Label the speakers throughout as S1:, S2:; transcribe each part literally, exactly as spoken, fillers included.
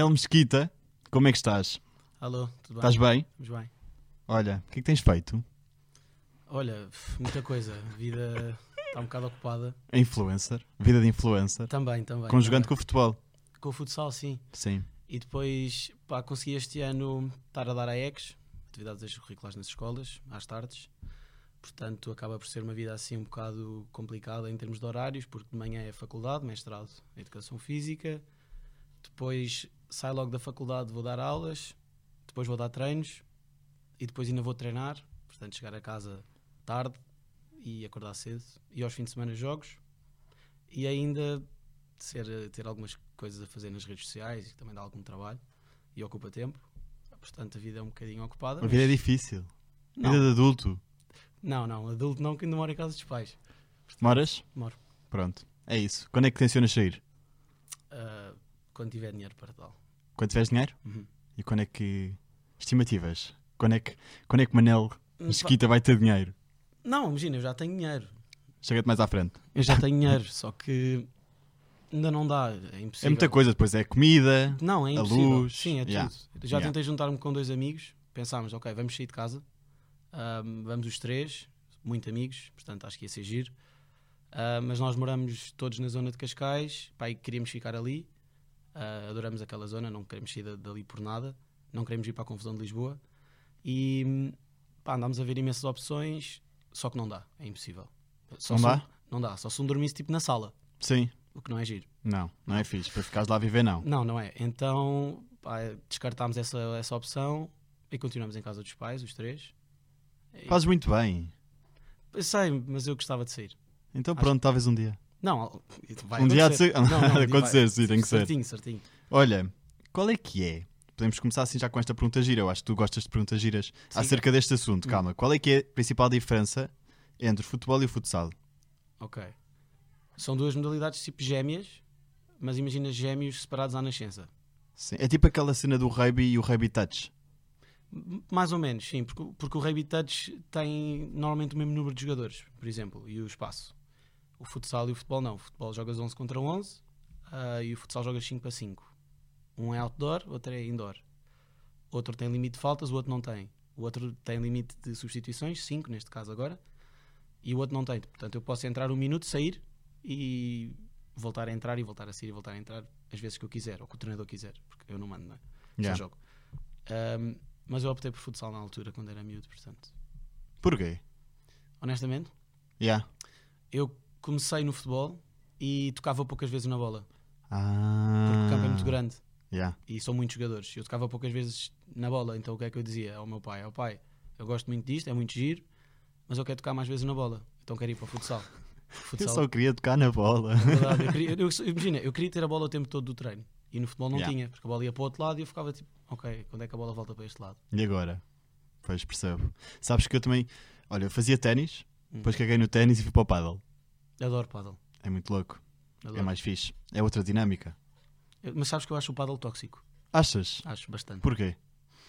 S1: Manel Mesquita, como é que estás?
S2: Alô, tudo bem?
S1: Estás bem?
S2: Estamos bem.
S1: Olha, o que é que tens feito?
S2: Olha, muita coisa. A vida está um bocado ocupada.
S1: A influencer, vida de influencer,
S2: Também, também.
S1: conjugando
S2: também.
S1: com o futebol.
S2: Com o futsal, sim.
S1: Sim.
S2: E depois, pá, consegui este ano estar a dar a E C S, atividades extracurriculares nas escolas, às tardes. Portanto, acaba por ser uma vida assim um bocado complicada em termos de horários, porque de manhã é faculdade, mestrado em Educação Física. Depois saio logo da faculdade, vou dar aulas. Depois vou dar treinos. E depois ainda vou treinar. Portanto, chegar a casa tarde e acordar cedo. E aos fins de semana jogos. E ainda ser, ter algumas coisas a fazer nas redes sociais, que também dá algum trabalho e ocupa tempo. Portanto, a vida é um bocadinho ocupada.
S1: A vida é difícil.
S2: Não.
S1: Vida de adulto.
S2: Não, não, adulto não, que ainda moro em casa dos pais. Portanto,
S1: Moras?
S2: Moro.
S1: Pronto, é isso. Quando é que tencionas sair?
S2: Uh, quando tiver dinheiro para tal.
S1: Quando tiveres dinheiro?
S2: Uhum.
S1: E quando é que... Estimativas? Quando é que, quando é que Manel Mesquita vai ter dinheiro?
S2: Não, imagina, eu já tenho dinheiro.
S1: Chega-te mais à frente.
S2: Eu já tenho dinheiro, só que ainda não dá, é impossível.
S1: É muita coisa, depois é comida,
S2: Não, é
S1: a
S2: impossível.
S1: luz.
S2: Sim, é tudo.
S1: Yeah.
S2: Já
S1: Yeah.
S2: tentei juntar-me com dois amigos, pensámos, ok, vamos sair de casa, um, vamos os três, muito amigos, portanto acho que ia ser giro. Uh, mas nós moramos todos na zona de Cascais, pá, e queríamos ficar ali, uh, adoramos aquela zona, não queremos sair dali por nada, não queremos ir para a confusão de Lisboa. E pá, andámos a ver imensas opções, só que não dá, é impossível. Só
S1: Não
S2: se
S1: dá?
S2: um- Não dá, só se um dormisse tipo na sala,
S1: Sim.
S2: o que não é giro.
S1: Não, não é fixe. Para ficares lá a viver, não.
S2: Não, não é. Então pá, descartámos essa, essa opção e continuamos em casa dos pais, os três. E-
S1: Fazes muito bem.
S2: Eu sei, mas eu gostava de sair.
S1: Então
S2: Acho-
S1: pronto, talvez um dia.
S2: Não, vai
S1: Um dia há de
S2: acontecer.
S1: ser-
S2: Não, não,
S1: há de
S2: vai-
S1: acontecer, sim, tem que ser.
S2: Certinho, certinho.
S1: Olha, qual é que é? Podemos começar assim já com esta pergunta gira. Eu acho que tu gostas de perguntas giras
S2: Sim.
S1: acerca deste assunto.
S2: Hum.
S1: Calma, qual é que é a principal diferença entre o futebol e o futsal?
S2: Ok. São duas modalidades tipo gêmeas, mas imagina gêmeos separados à nascença.
S1: Sim. É tipo aquela cena do rugby e o rugby touch.
S2: M- Mais ou menos, sim, porque, porque o Rugby Touch tem normalmente o mesmo número de jogadores, por exemplo, e o espaço. O futsal e o futebol não. O futebol jogas onze contra onze ah, e o futsal jogas cinco para cinco. Um é outdoor, outro é indoor. Outro tem limite de faltas, o outro não tem. O outro tem limite de substituições, cinco neste caso agora, e o outro não tem. Portanto, eu posso entrar um minuto, sair e voltar a entrar e voltar a sair e voltar a entrar as vezes que eu quiser, ou que o treinador quiser, porque eu não mando, não é?
S1: Yeah.
S2: Só jogo. Ahm, mas eu optei por futsal na altura, quando era miúdo, portanto.
S1: Porquê?
S2: Honestamente,
S1: Yeah.
S2: eu comecei no futebol e tocava poucas vezes na bola,
S1: Ah.
S2: porque o campo é muito grande
S1: Yeah.
S2: e são muitos jogadores. Eu tocava poucas vezes na bola, então o que é que eu dizia ao meu pai? Ao pai, eu gosto muito disto, é muito giro, mas eu quero tocar mais vezes na bola, então quero ir para o futsal.
S1: Eu
S2: Futsal,
S1: só queria tocar na bola.
S2: é verdade, eu queria, eu, eu- imagina, eu queria ter a bola o tempo todo do treino e no futebol não
S1: Yeah.
S2: tinha, porque a bola ia para o outro lado e eu ficava tipo, ok, quando é que a bola volta para este lado?
S1: E agora? Pois percebo. Sabes que eu também... Olha, eu fazia ténis,
S2: Hum.
S1: depois caguei no ténis e fui para o paddle.
S2: Adoro paddle.
S1: É muito louco.
S2: Adoro.
S1: É mais fixe. É outra dinâmica.
S2: Eu- Mas sabes que eu acho o paddle tóxico?
S1: Achas?
S2: Acho bastante.
S1: Porquê?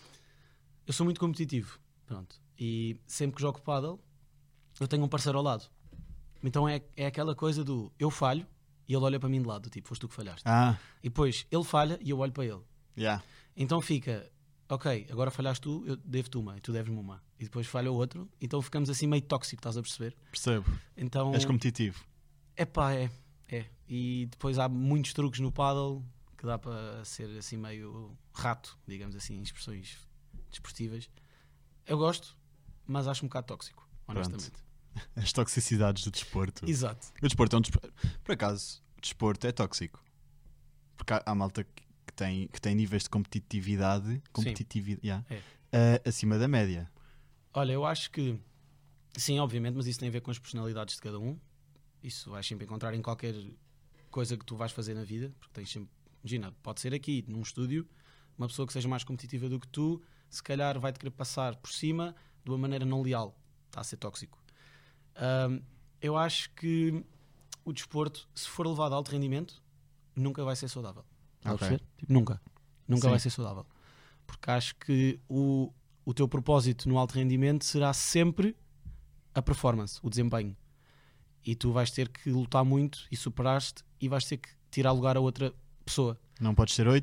S2: Eu sou muito competitivo, pronto. E sempre que jogo paddle, eu tenho um parceiro ao lado. Então é, é aquela coisa do eu falho e ele olha para mim de lado, tipo, foste tu que falhaste.
S1: Ah,
S2: E depois ele falha e eu olho para ele.
S1: yeah.
S2: Então fica, ok, agora falhaste tu, eu devo-te uma e tu deves-me uma. E depois falha o outro, então ficamos assim meio tóxico, estás a perceber?
S1: Percebo.
S2: Então,
S1: És competitivo.
S2: é pá, é, é. E depois há muitos truques no paddle que dá para ser assim meio rato, digamos assim, expressões desportivas. Eu gosto, mas acho um bocado tóxico, honestamente.
S1: As toxicidades do desporto.
S2: Exato.
S1: O desporto é um desporto. Por acaso, o desporto é tóxico. Porque há, há malta que tem, que tem níveis de competitividade, competitividade yeah,
S2: É.
S1: ah, acima da média.
S2: Olha, eu acho que sim, obviamente, mas isso tem a ver com as personalidades de cada um. Isso vais sempre encontrar em qualquer coisa que tu vais fazer na vida, porque tens sempre, imagina, pode ser aqui num estúdio, uma pessoa que seja mais competitiva do que tu, se calhar vai-te querer passar por cima de uma maneira não leal, está a ser tóxico. Ahm, eu acho que o desporto, se for levado a alto rendimento, nunca vai ser saudável. Estás a
S1: Ok.
S2: perceber? Tipo, nunca. Nunca
S1: Sim.
S2: vai ser saudável. Porque acho que o, o teu propósito no alto rendimento será sempre a performance, o desempenho. E tu vais ter que lutar muito e superar-te e vais ter que tirar lugar a outra pessoa.
S1: Não podes ser oito,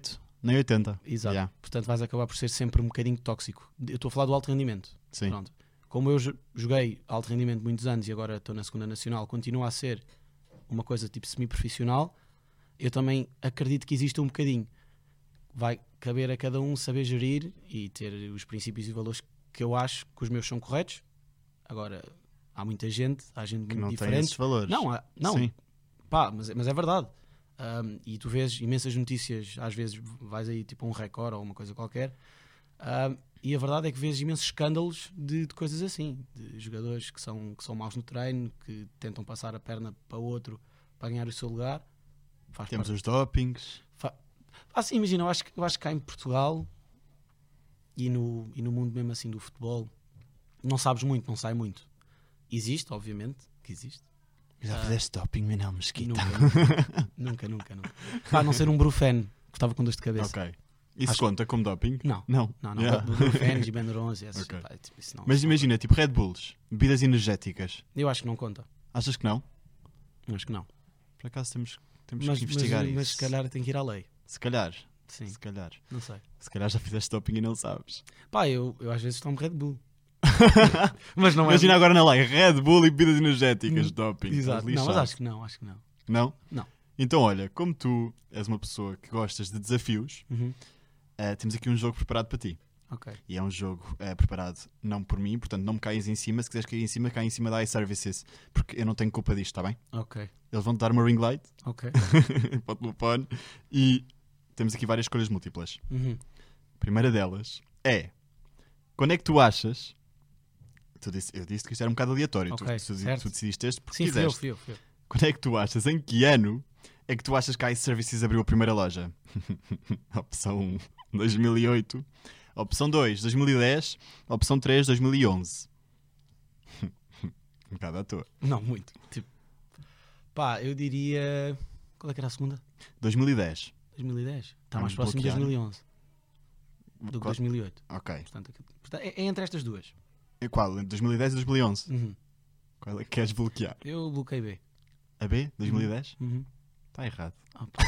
S1: Nem oitenta.
S2: Exato.
S1: Yeah.
S2: Portanto, vais acabar por ser sempre um bocadinho tóxico. Eu estou a falar do alto rendimento.
S1: Sim.
S2: Pronto. Como eu jo- joguei alto rendimento muitos anos e agora estou na segunda nacional, continua a ser uma coisa tipo semi-profissional, eu também acredito que existe um bocadinho. Vai caber a cada um saber gerir e ter os princípios e valores que eu acho que os meus são corretos. Agora, há muita gente, há gente
S1: Que
S2: muito
S1: não tem
S2: diferente.
S1: esses valores.
S2: Não, há- não.
S1: Sim.
S2: Pá, mas, mas é verdade. Um, e tu vês imensas notícias, às vezes vais aí tipo a um Record ou uma coisa qualquer, um, e a verdade é que vês imensos escândalos de, de coisas assim, de jogadores que são, que são maus no treino, que tentam passar a perna para outro para ganhar o seu lugar. Faz
S1: Temos
S2: parte.
S1: os dopings.
S2: Fa... Assim, imagina, eu acho, que- eu acho que cá em Portugal e no, e no mundo mesmo assim do futebol, não sabes muito, não sai muito. Existe, obviamente, que existe.
S1: Já
S2: Ah.
S1: fizeste doping, Manel Mesquita.
S2: Nunca, nunca, nunca, nunca. Pá, a não ser um Brufen, que estava com dor de cabeça.
S1: Ok. Isso
S2: Acho-
S1: conta como doping?
S2: Não.
S1: Não.
S2: Não, não,
S1: Yeah.
S2: Brufens e Benderons e essas,
S1: Ok.
S2: pá, tipo, isso não.
S1: Mas
S2: isso não
S1: imagina, tipo Red Bulls, bebidas energéticas.
S2: conta. Eu acho que não conta.
S1: Achas que não?
S2: Acho que não.
S1: Por acaso temos, temos
S2: Mas,
S1: que investigar
S2: mas,
S1: isso.
S2: mas se calhar tem que ir à lei.
S1: Se calhar.
S2: Sim,
S1: Se calhar.
S2: não sei.
S1: Se calhar já fizeste doping e não sabes.
S2: Pá, eu, eu às vezes tomo Red Bull. Mas não
S1: Imagina
S2: é.
S1: agora na lei, Red Bull e bebidas energéticas,
S2: Hum,
S1: doping.
S2: Exato.
S1: Estás
S2: Não, mas
S1: lixado.
S2: acho que não, acho que não.
S1: Não?
S2: Não.
S1: Então olha, como tu és uma pessoa que gostas de desafios,
S2: Uhum.
S1: eh, temos aqui um jogo preparado para ti.
S2: Ok.
S1: E é um jogo eh, preparado não por mim, portanto não me caias em cima. Se quiseres cair em cima, cai em cima da iServices, porque eu não tenho culpa disto, está bem?
S2: Ok.
S1: Eles vão-te dar uma ring light
S2: Ok.
S1: para o telefone e temos aqui várias escolhas múltiplas.
S2: Uhum.
S1: A primeira delas é: quando é que tu achas? Tu disse, eu disse que isto era um bocado aleatório.
S2: Ok,
S1: tu, tu,
S2: certo.
S1: tu decidiste este porque
S2: Sim, fui eu,
S1: quiseste.
S2: fui eu, fui eu.
S1: Quando é que tu achas? Em que ano é que tu achas que a iServices abriu a primeira loja? Opção um, dois mil e oito. Opção dois, dois mil e dez. Opção três, dois mil e onze. Um bocado à toa.
S2: Não, muito. Tipo, pá, eu diria. Qual é que era a segunda?
S1: dois mil e dez.
S2: dois mil e dez. Está
S1: Vamos
S2: mais próximo de
S1: bloquear.
S2: dois mil e onze do que
S1: Qual-
S2: dois mil e oito.
S1: Ok.
S2: Portanto, aqui- portanto, é, é entre estas duas.
S1: E qual? Entre dois mil e dez e dois mil e onze?
S2: Uhum.
S1: Qual é que queres bloquear?
S2: Eu bloqueei B.
S1: A B? dois mil e dez?
S2: Uhum.
S1: Está errado.
S2: Ah, pá.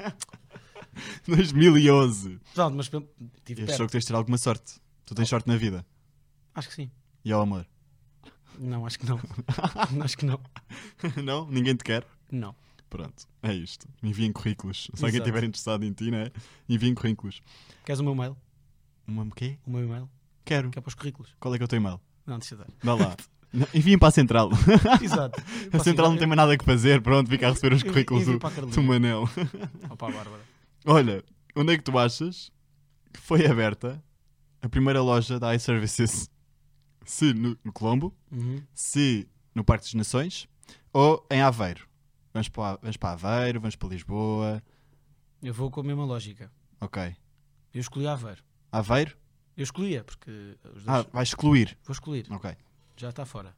S1: dois mil e onze.
S2: Pronto, mas pelo- tive
S1: Este
S2: perto.
S1: jogo tens de ter alguma sorte. Tu tens sorte na vida.
S2: Acho que sim.
S1: E ao amor.
S2: Não, acho que não. acho que não.
S1: Não? Ninguém te quer?
S2: Não.
S1: Pronto, é isto. Enviem currículos. Se alguém
S2: Exato.
S1: estiver interessado em ti, né? Enviem currículos.
S2: Queres o meu mail?
S1: Uma quê?
S2: O meu e-mail?
S1: Quero.
S2: Que é para os currículos.
S1: Qual é que é o teu e-mail?
S2: Não, deixa eu dar.
S1: Dá lá. Não, enviem para a central.
S2: Exato.
S1: A central não tem mais nada que fazer. Pronto, fica a receber os
S2: Envi-
S1: currículos
S2: envio
S1: do,
S2: para a Carolina.
S1: do Manel.
S2: Ou para a Bárbara.
S1: Olha, onde é que tu achas que foi aberta a primeira loja da iServices? Se no, no Colombo,
S2: Uhum.
S1: se no Parque das Nações ou em Aveiro. Vamos para, vamos para Aveiro, vamos para Lisboa.
S2: Eu vou com a mesma lógica.
S1: Ok.
S2: Eu escolhi Aveiro.
S1: Aveiro?
S2: Eu escolhia, porque os dois...
S1: Ah, vais excluir.
S2: Vou escolher.
S1: Ok.
S2: Já está fora.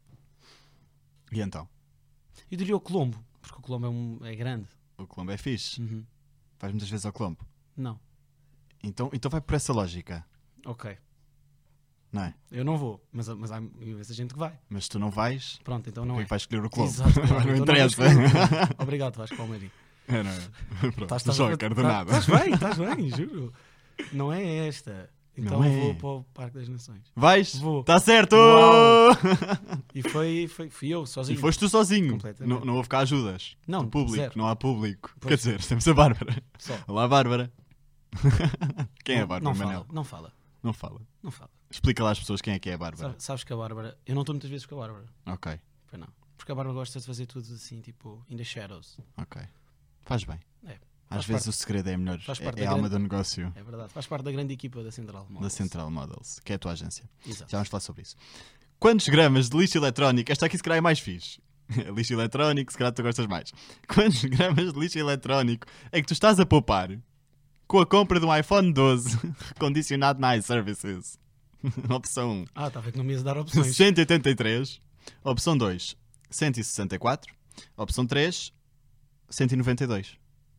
S1: E então?
S2: Eu diria o Colombo, porque o Colombo é, um, é grande.
S1: O Colombo é fixe.
S2: Uhum.
S1: Vais muitas vezes ao Colombo.
S2: Não.
S1: Então, então vai por essa lógica,
S2: Ok.
S1: não é?
S2: Eu não vou, mas, mas há imensa gente que vai.
S1: Mas se tu não vais,
S2: Pronto, então não
S1: quem
S2: é.
S1: é que vais escolher o Colombo?
S2: Exato, claro.
S1: não
S2: Então vou
S1: interessa.
S2: escolher o Colombo. Obrigado, Vasco Palmeirinho.
S1: É, não é? Pronto,
S2: Estás-
S1: só
S2: estás-
S1: quero do
S2: tá-
S1: nada.
S2: Estás bem, estás bem, juro. Não é esta. Então
S1: Não
S2: eu
S1: é.
S2: vou para o Parque das Nações.
S1: Vais?
S2: Vou.
S1: Está certo!
S2: Uau! E foi, foi, fui eu,
S1: E
S2: sozinho.
S1: foste tu sozinho.
S2: Completamente.
S1: Não, não houve cá ajudas.
S2: Não,
S1: do público.
S2: zero.
S1: Não há público.
S2: Pois.
S1: Quer dizer, temos a Bárbara.
S2: Só.
S1: Olá, Bárbara. Quem é a
S2: Não-
S1: Bárbara,
S2: não
S1: Manel?
S2: fala, não fala,
S1: Não fala.
S2: não fala.
S1: Explica lá às pessoas quem é que é a Bárbara.
S2: Sabe- Sabes que a Bárbara... Eu não estou muitas vezes com a Bárbara.
S1: Ok,
S2: Foi não. Porque a Bárbara gosta de fazer tudo assim, tipo, in the shadows.
S1: ok. Faz bem.
S2: É.
S1: Às
S2: Faz
S1: vezes
S2: parte-
S1: o segredo é melhor.
S2: faz
S1: É,
S2: parte
S1: é
S2: da
S1: a alma
S2: grande-
S1: do negócio
S2: É verdade. Faz parte da grande equipa da Central
S1: da
S2: Models.
S1: Central Models, que é a tua agência.
S2: Exato.
S1: Já vamos falar sobre isso. Quantos gramas de lixo eletrónico? Esta aqui se calhar é mais fixe. Lixo eletrónico, se calhar tu gostas mais. Quantos gramas de lixo eletrónico é que tu estás a poupar com a compra de um iPhone doze recondicionado na iServices? Opção um,
S2: Ah, estava que não me ias dar opções.
S1: cento e oitenta e três. Opção dois, cento e sessenta e quatro. Opção três, cento e noventa e dois.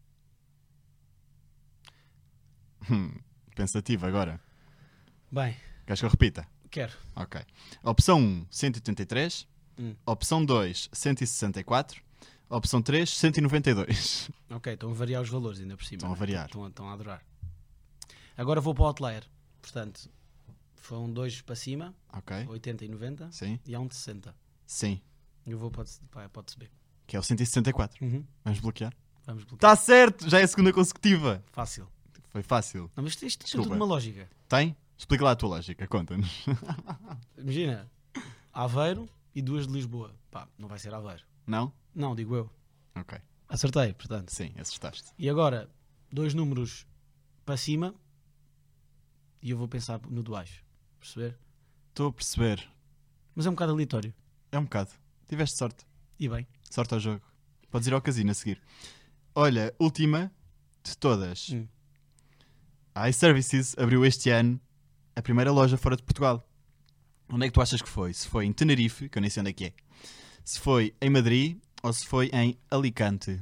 S1: Hum, pensativo agora.
S2: Bem,
S1: Queres que eu repita?
S2: quero.
S1: Ok. Opção um, cento e oitenta e três.
S2: Hum.
S1: Opção dois, cento e sessenta e quatro. Opção três, cento e noventa e dois.
S2: Ok, estão a variar os valores ainda por cima.
S1: Estão a
S2: né?
S1: variar.
S2: Estão, a- estão a adorar. Agora vou para o Outlier. Portanto, foram dois para cima,
S1: Ok.
S2: oitenta e noventa,
S1: Sim.
S2: e há um de sessenta.
S1: Sim.
S2: Eu vou para o de- pá, para o de B.
S1: Que é o cento e sessenta e quatro.
S2: Uhum.
S1: Vamos bloquear.
S2: Vamos bloquear.
S1: Está certo! Já é a segunda consecutiva.
S2: Fácil.
S1: Foi fácil.
S2: Não, mas isto, isto tem
S1: Desculpa.
S2: tudo uma lógica.
S1: Tem? Explica lá a tua lógica. Conta-nos.
S2: Imagina, Aveiro e duas de Lisboa. Pá, não vai ser Aveiro.
S1: Não?
S2: Não, digo eu.
S1: Ok.
S2: Acertei, portanto.
S1: Sim, assustaste.
S2: E agora, dois números para cima e eu vou pensar no de baixo. Perceber?
S1: Estou a perceber.
S2: Mas é um bocado aleatório.
S1: É um bocado. Tiveste sorte.
S2: E bem.
S1: Sorte ao jogo. Podes ir ao casino a seguir. Olha, última de todas.
S2: Hum.
S1: A iServices abriu este ano a primeira loja fora de Portugal. Onde é que tu achas que foi? Se foi em Tenerife, que eu nem sei onde é que é. Se foi em Madrid ou se foi em Alicante.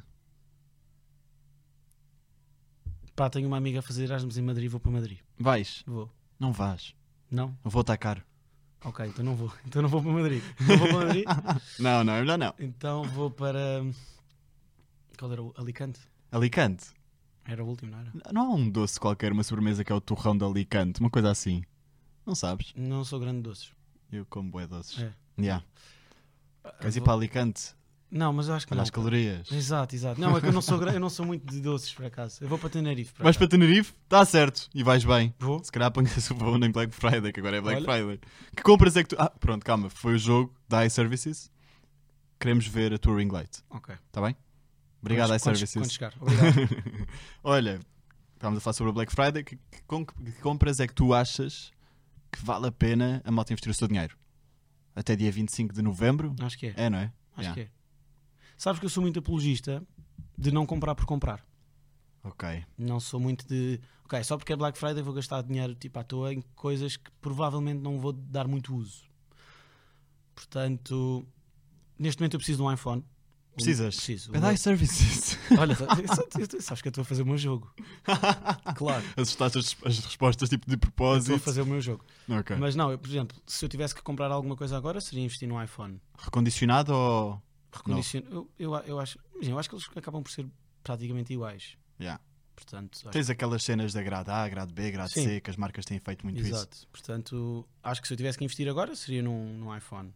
S2: Pá, tenho uma amiga a fazer Erasmus em Madrid, vou para Madrid.
S1: Vais?
S2: Vou.
S1: Não vais.
S2: Não?
S1: Eu vou estar caro.
S2: Ok, então não vou. Então não vou para Madrid. Não vou para Madrid.
S1: Não, não, é melhor não.
S2: Então vou para... Qual era o Alicante?
S1: Alicante.
S2: Era o último, não era?
S1: Não há um doce qualquer, uma sobremesa que é o torrão de Alicante, uma coisa assim. Não sabes?
S2: Não sou grande de doces.
S1: Eu como bué doces.
S2: É.
S1: Yeah. Queres ir
S2: Vou-
S1: para Alicante?
S2: Não, mas eu acho que
S1: Olha
S2: não.
S1: as calorias.
S2: Exato, exato. Não, é que eu não sou, gra- eu não sou muito de doces, por acaso. Eu vou para Tenerife. Por
S1: Vais para
S2: acaso.
S1: Tenerife? Está certo. E vais bem.
S2: Vou.
S1: Se calhar apanhas o voo em Black Friday, que agora é Black
S2: Olha.
S1: Friday. Que compras é que tu... Ah, pronto, calma. Foi o jogo da iServices. Queremos ver a tua ring light.
S2: Ok.
S1: Está bem? Obrigado,
S2: Quando- quando-
S1: iServices.
S2: Quando chegar. Obrigado.
S1: Olha, estávamos a falar sobre o Black Friday. Que, que, com- que compras é que tu achas que vale a pena a malta investir o seu dinheiro? Até dia vinte e cinco de novembro?
S2: Acho que é.
S1: É, não é?
S2: Acho
S1: Yeah.
S2: que é. Sabes que eu sou muito apologista de não comprar por comprar.
S1: Ok.
S2: Não sou muito de... Ok, só porque é Black Friday vou gastar dinheiro tipo à toa em coisas que provavelmente não vou dar muito uso. Portanto, neste momento eu preciso de um iPhone.
S1: Precisas?
S2: Preciso.
S1: É da iServices.
S2: Olha, sabes que eu estou a fazer o meu jogo. Claro.
S1: Assustaste as, as respostas tipo de
S2: Eu Estou a
S1: propósito.
S2: fazer o meu jogo.
S1: Ok.
S2: Mas não, eu, por exemplo, se eu tivesse que comprar alguma coisa agora, seria investir num iPhone.
S1: Recondicionado ou...
S2: Recondicion... Eu, eu, eu, acho, imagina, eu acho que eles acabam por ser praticamente iguais.
S1: Yeah.
S2: Portanto, acho...
S1: Tens aquelas cenas da grade A, grade B, grade
S2: Sim.
S1: C, que as marcas têm feito muito isso.
S2: Exato. Portanto, acho que se eu tivesse que investir agora, seria num, num iPhone.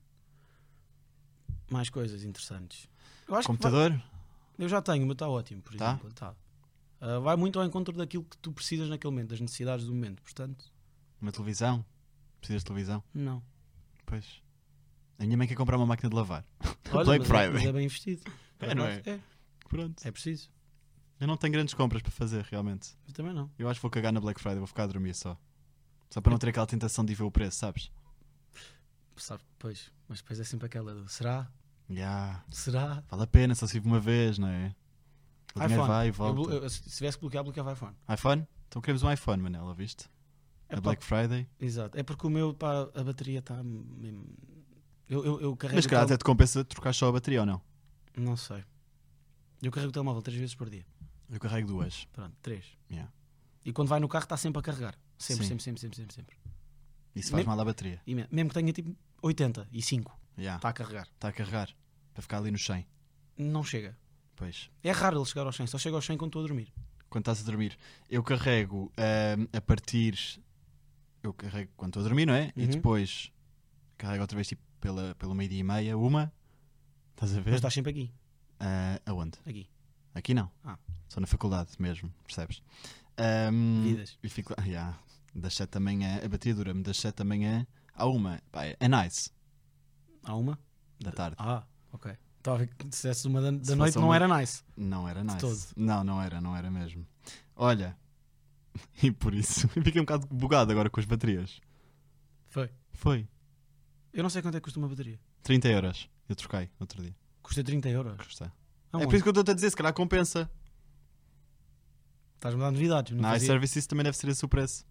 S2: Mais coisas interessantes. Eu acho que
S1: Computador?
S2: vai- eu já tenho, o meu está ótimo, por
S1: Tá?
S2: exemplo. Tá. Ah, vai muito ao encontro daquilo que tu precisas naquele momento, das necessidades do momento. Portanto,
S1: Uma televisão? Precisas de televisão?
S2: não.
S1: Pois. A minha mãe quer comprar uma máquina de lavar.
S2: Olha,
S1: Black
S2: mas,
S1: Friday.
S2: É, mas é bem investido.
S1: É, não é?
S2: É,
S1: Pronto.
S2: é preciso.
S1: Eu não tenho grandes compras para fazer, realmente.
S2: Eu também não.
S1: Eu acho que vou cagar na Black Friday, vou ficar a dormir só. Só para não ter aquela tentação de ir ver o preço, sabes?
S2: Sabe, pois, mas depois é sempre aquela do será?
S1: Yeah.
S2: Será?
S1: Vale a pena, só se vive uma vez, não é? O dinheiro
S2: iPhone.
S1: vai e
S2: Eu
S1: volta.
S2: blo- eu- se tivesse que bloquear, bloqueava iPhone.
S1: iPhone? Então queremos um iPhone, Manela, viste?
S2: É
S1: a
S2: pá,
S1: Black Friday.
S2: Exato. É porque o meu, pá, a bateria está mesmo. Eu, eu, eu carrego.
S1: Mas se
S2: o
S1: calhar
S2: tele-
S1: até te compensa trocar só a bateria ou não?
S2: Não sei. Eu carrego o telemóvel três vezes por dia.
S1: Eu carrego duas.
S2: Pronto, três.
S1: Yeah.
S2: E quando vai no carro está sempre a carregar. Sempre,
S1: Sim.
S2: sempre, sempre, sempre, sempre, sempre.
S1: Isso faz
S2: Mesmo-
S1: mal à bateria.
S2: E me- mesmo que tenha tipo oitenta e cinco,
S1: Yeah.
S2: está a carregar.
S1: Está a carregar. Para ficar ali no cem.
S2: Não chega.
S1: Pois.
S2: É raro ele chegar aos cem, só chega aos cem quando estou a dormir.
S1: Quando estás a dormir. Eu carrego ahm, a partir. Eu carrego quando estou a dormir, não é? E
S2: Uhum.
S1: depois carrego outra vez tipo pela, pelo meio-dia e meia, uma. Estás a ver?
S2: Mas estás sempre aqui.
S1: Ah, aonde?
S2: Aqui.
S1: Aqui não.
S2: Ah.
S1: Só na faculdade mesmo, percebes? Ahm,
S2: Vidas.
S1: E fico lá. Yeah. Das sete da manhã, a bateria dura-me das sete da manhã à uma. Pá, é é nice.
S2: Há uma?
S1: Da tarde.
S2: Ah, ok. Estava a ver que se dissesse uma da, da
S1: Se
S2: noite
S1: fosse
S2: não
S1: uma-
S2: era nice.
S1: Não era nice.
S2: todo.
S1: Não, não era, não era mesmo. Olha, e por isso eu fiquei um bocado bugado agora com as baterias.
S2: Foi.
S1: Foi.
S2: Eu não sei quanto é que custa uma bateria.
S1: trinta euros. Eu troquei outro dia.
S2: Custa trinta euros.
S1: Custa.
S2: Ah,
S1: É por isso que eu estou a dizer, se calhar compensa.
S2: Estás-me a dar novidades. Não
S1: Na
S2: fazia.
S1: iServices também deve ser esse o preço.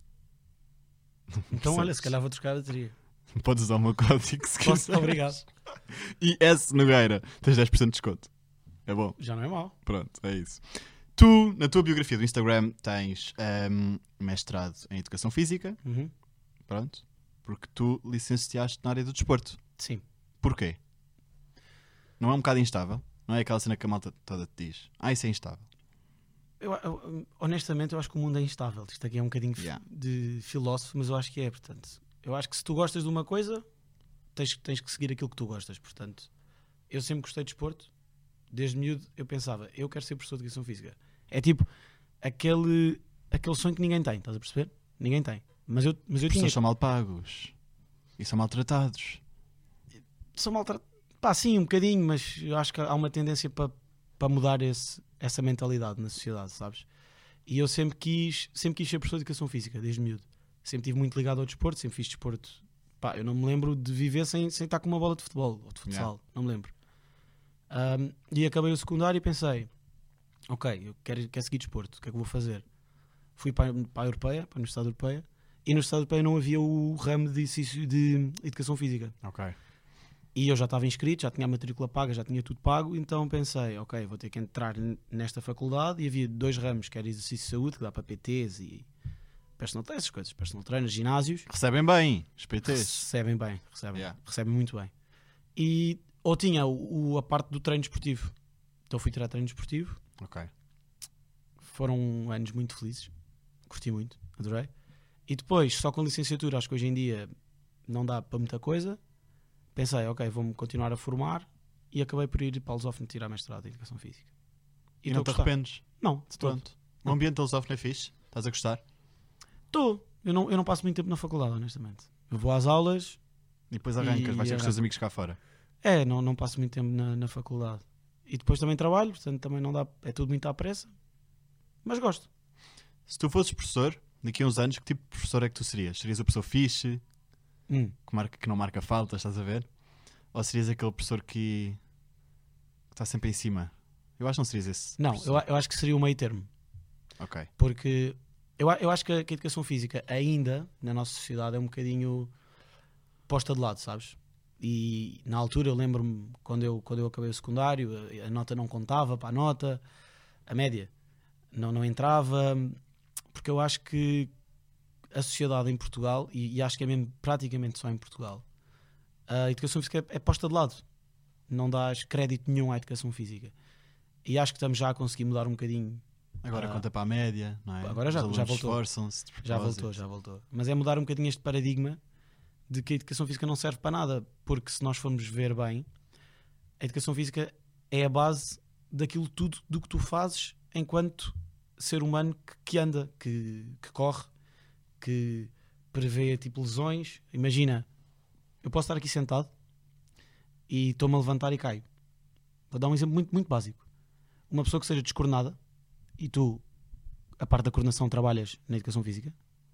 S2: Então, olha,
S1: Percebes?
S2: se calhar vou trocar a bateria.
S1: Podes usar o meu código se
S2: Posso?
S1: quiser.
S2: Obrigado.
S1: I S Nogueira. Tens dez por cento de desconto. É bom.
S2: Já não é mau.
S1: Pronto, é isso. Tu, na tua biografia do Instagram, tens ahm, mestrado em Educação Física.
S2: Uhum.
S1: Pronto. Porque tu licenciaste na área do desporto.
S2: Sim.
S1: Porquê? Não é um bocado instável? Não é aquela cena que a malta toda te diz? Ah, isso é instável.
S2: Eu, eu, honestamente, eu acho que o mundo é instável. Isto aqui é um bocadinho
S1: Yeah.
S2: de filósofo, mas eu acho que é. Portanto, eu acho que se tu gostas de uma coisa, tens, tens que seguir aquilo que tu gostas. Portanto, eu sempre gostei de desporto. Desde miúdo, eu pensava, eu quero ser professor de educação física. É tipo aquele, aquele sonho que ninguém tem, estás a perceber? Ninguém tem. Mas eu, mas eu
S1: Os
S2: tinha.
S1: professores são mal pagos e são maltratados.
S2: Sou maltratado. Pá, sim, um bocadinho, mas eu acho que há uma tendência para para mudar esse, essa mentalidade na sociedade, sabes? E eu sempre quis, sempre quis ser professor de educação física, desde miúdo. Sempre estive muito ligado ao desporto, sempre fiz desporto. Pá, eu não me lembro de viver sem, sem estar com uma bola de futebol ou de futsal,
S1: Yeah.
S2: não me lembro. Um, e acabei o secundário e pensei, ok, eu quero, quero seguir desporto, o que é que vou fazer? Fui para, para a Europeia, para a Universidade Europeia, e na Universidade Europeia não havia o ramo de, exercício- de educação física.
S1: Ok.
S2: E eu já estava inscrito, já tinha a matrícula paga, já tinha tudo pago, então pensei, ok, vou ter que entrar n- nesta faculdade. E havia dois ramos, que era exercício de saúde, que dá para P Ts e personal test, essas coisas, personal trainers, ginásios.
S1: Recebem bem os P Ts.
S2: Recebem bem, recebem,
S1: Yeah.
S2: recebem muito bem. E, ou tinha o, o- a parte do treino desportivo. Então fui tirar treino desportivo.
S1: Ok.
S2: Foram anos muito felizes, curti muito, adorei. E depois, só com licenciatura, acho que hoje em dia não dá para muita coisa. Pensei, ok, vou-me continuar a formar e acabei por ir para a Lusófona tirar mestrado em Educação Física.
S1: E,
S2: estou
S1: não
S2: a
S1: te
S2: gostar.
S1: arrependes?
S2: Não, de todo.
S1: Pronto. O
S2: Não.
S1: ambiente da Lusófona é fixe? Estás a gostar?
S2: Estou. Eu não, eu não passo muito tempo na faculdade, honestamente. Eu vou às aulas,
S1: E depois arrancas,
S2: E
S1: vais ter com os teus
S2: arranco.
S1: amigos cá fora.
S2: é, não, não passo muito tempo na, na faculdade. E depois também trabalho, portanto também não dá, é tudo muito à pressa. Mas gosto.
S1: Se tu fosses professor, daqui a uns anos, que tipo de professor é que tu serias? Serias o professor fixe,
S2: Hum.
S1: que, marca, que não marca faltas, estás a ver? Ou serias aquele professor que que está sempre em cima? Eu acho que não serias esse.
S2: Não, eu,
S1: professor.
S2: a- eu acho que seria o meio termo.
S1: Ok.
S2: Porque eu, a- eu acho que a, que a educação física ainda, na nossa sociedade, é um bocadinho posta de lado, sabes? E na altura eu lembro-me, quando eu, quando eu acabei o secundário, a, a nota não contava para a nota, a média não, não entrava, porque eu acho que a sociedade em Portugal, e, e acho que é mesmo praticamente só em Portugal, a educação física é, é posta de lado. Não dás crédito nenhum à educação física. E acho que estamos já a conseguir mudar um bocadinho.
S1: Agora
S2: Ah.
S1: conta para a média, não é?
S2: Agora já-
S1: Os alunos
S2: já voltou.
S1: esforçam-se de
S2: Já
S1: propósito.
S2: voltou, já voltou. Mas é mudar um bocadinho este paradigma de que a educação física não serve para nada, porque se nós formos ver bem, a educação física é a base daquilo tudo do que tu fazes enquanto ser humano que, que anda, que, que corre, que prevê tipo lesões. Imagina, eu posso estar aqui sentado e estou-me a levantar e caio. Vou dar um exemplo muito, muito básico. Uma pessoa que seja descoordenada, e tu, a parte da coordenação, trabalhas na educação física,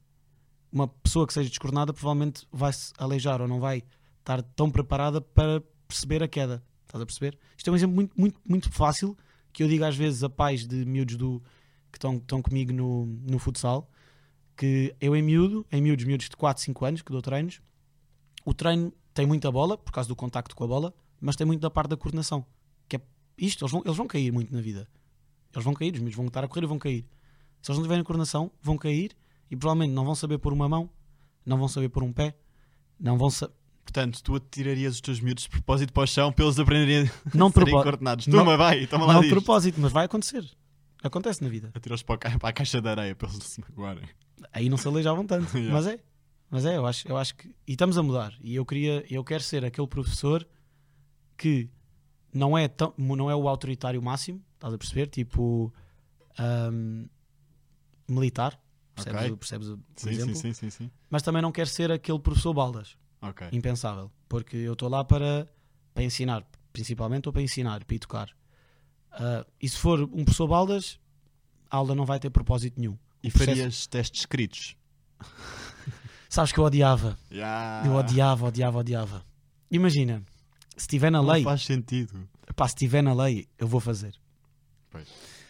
S2: uma pessoa que seja descoordenada provavelmente vai-se aleijar ou não vai estar tão preparada para perceber a queda. Estás a perceber? Isto é um exemplo muito, muito, muito fácil que eu digo às vezes a pais de miúdos do, que estão, estão comigo no, no futsal, que eu em miúdo, em miúdos, miúdos de quatro, cinco anos, que dou treinos, o treino tem muita bola, por causa do contacto com a bola, mas tem muito da parte da coordenação. Que é isto, eles vão, eles vão cair muito na vida. Eles vão cair, os miúdos vão estar a correr e vão cair. Se eles não tiverem coordenação, vão cair e provavelmente não vão saber pôr uma mão, não vão saber pôr um pé, não vão saber...
S1: Portanto, tu atirarias os teus miúdos de propósito para o chão para eles aprenderem
S2: Não
S1: a serem
S2: propó-
S1: coordenados.
S2: não-
S1: Toma, vai, toma lá
S2: Não de
S1: disto.
S2: propósito, mas vai acontecer. Acontece na vida.
S1: Atira-os para, a ca- para a caixa de areia para eles não se magoarem.
S2: Aí não se aleijavam tanto.
S1: Yeah.
S2: Mas é. Mas é, eu acho, eu acho que. E estamos a mudar. E eu queria, eu quero ser aquele professor que não é, tão, não é o autoritário máximo, estás a perceber? Tipo ahm, militar. Percebes,
S1: Ok.
S2: o- percebes o
S1: Sim,
S2: exemplo?
S1: sim, sim, sim, sim.
S2: Mas também não quero ser aquele professor baldas.
S1: Ok.
S2: Impensável. Porque eu estou lá para, para ensinar, principalmente, ou para ensinar, para educar. Ah, e se for um professor baldas, a aula não vai ter propósito nenhum.
S1: E
S2: O processo-
S1: farias testes escritos?
S2: Sabes que eu odiava.
S1: Yeah.
S2: Eu odiava, odiava, odiava. Imagina, se estiver na
S1: Não
S2: lei,
S1: faz sentido.
S2: pá, se estiver na lei, eu vou fazer.
S1: Pois.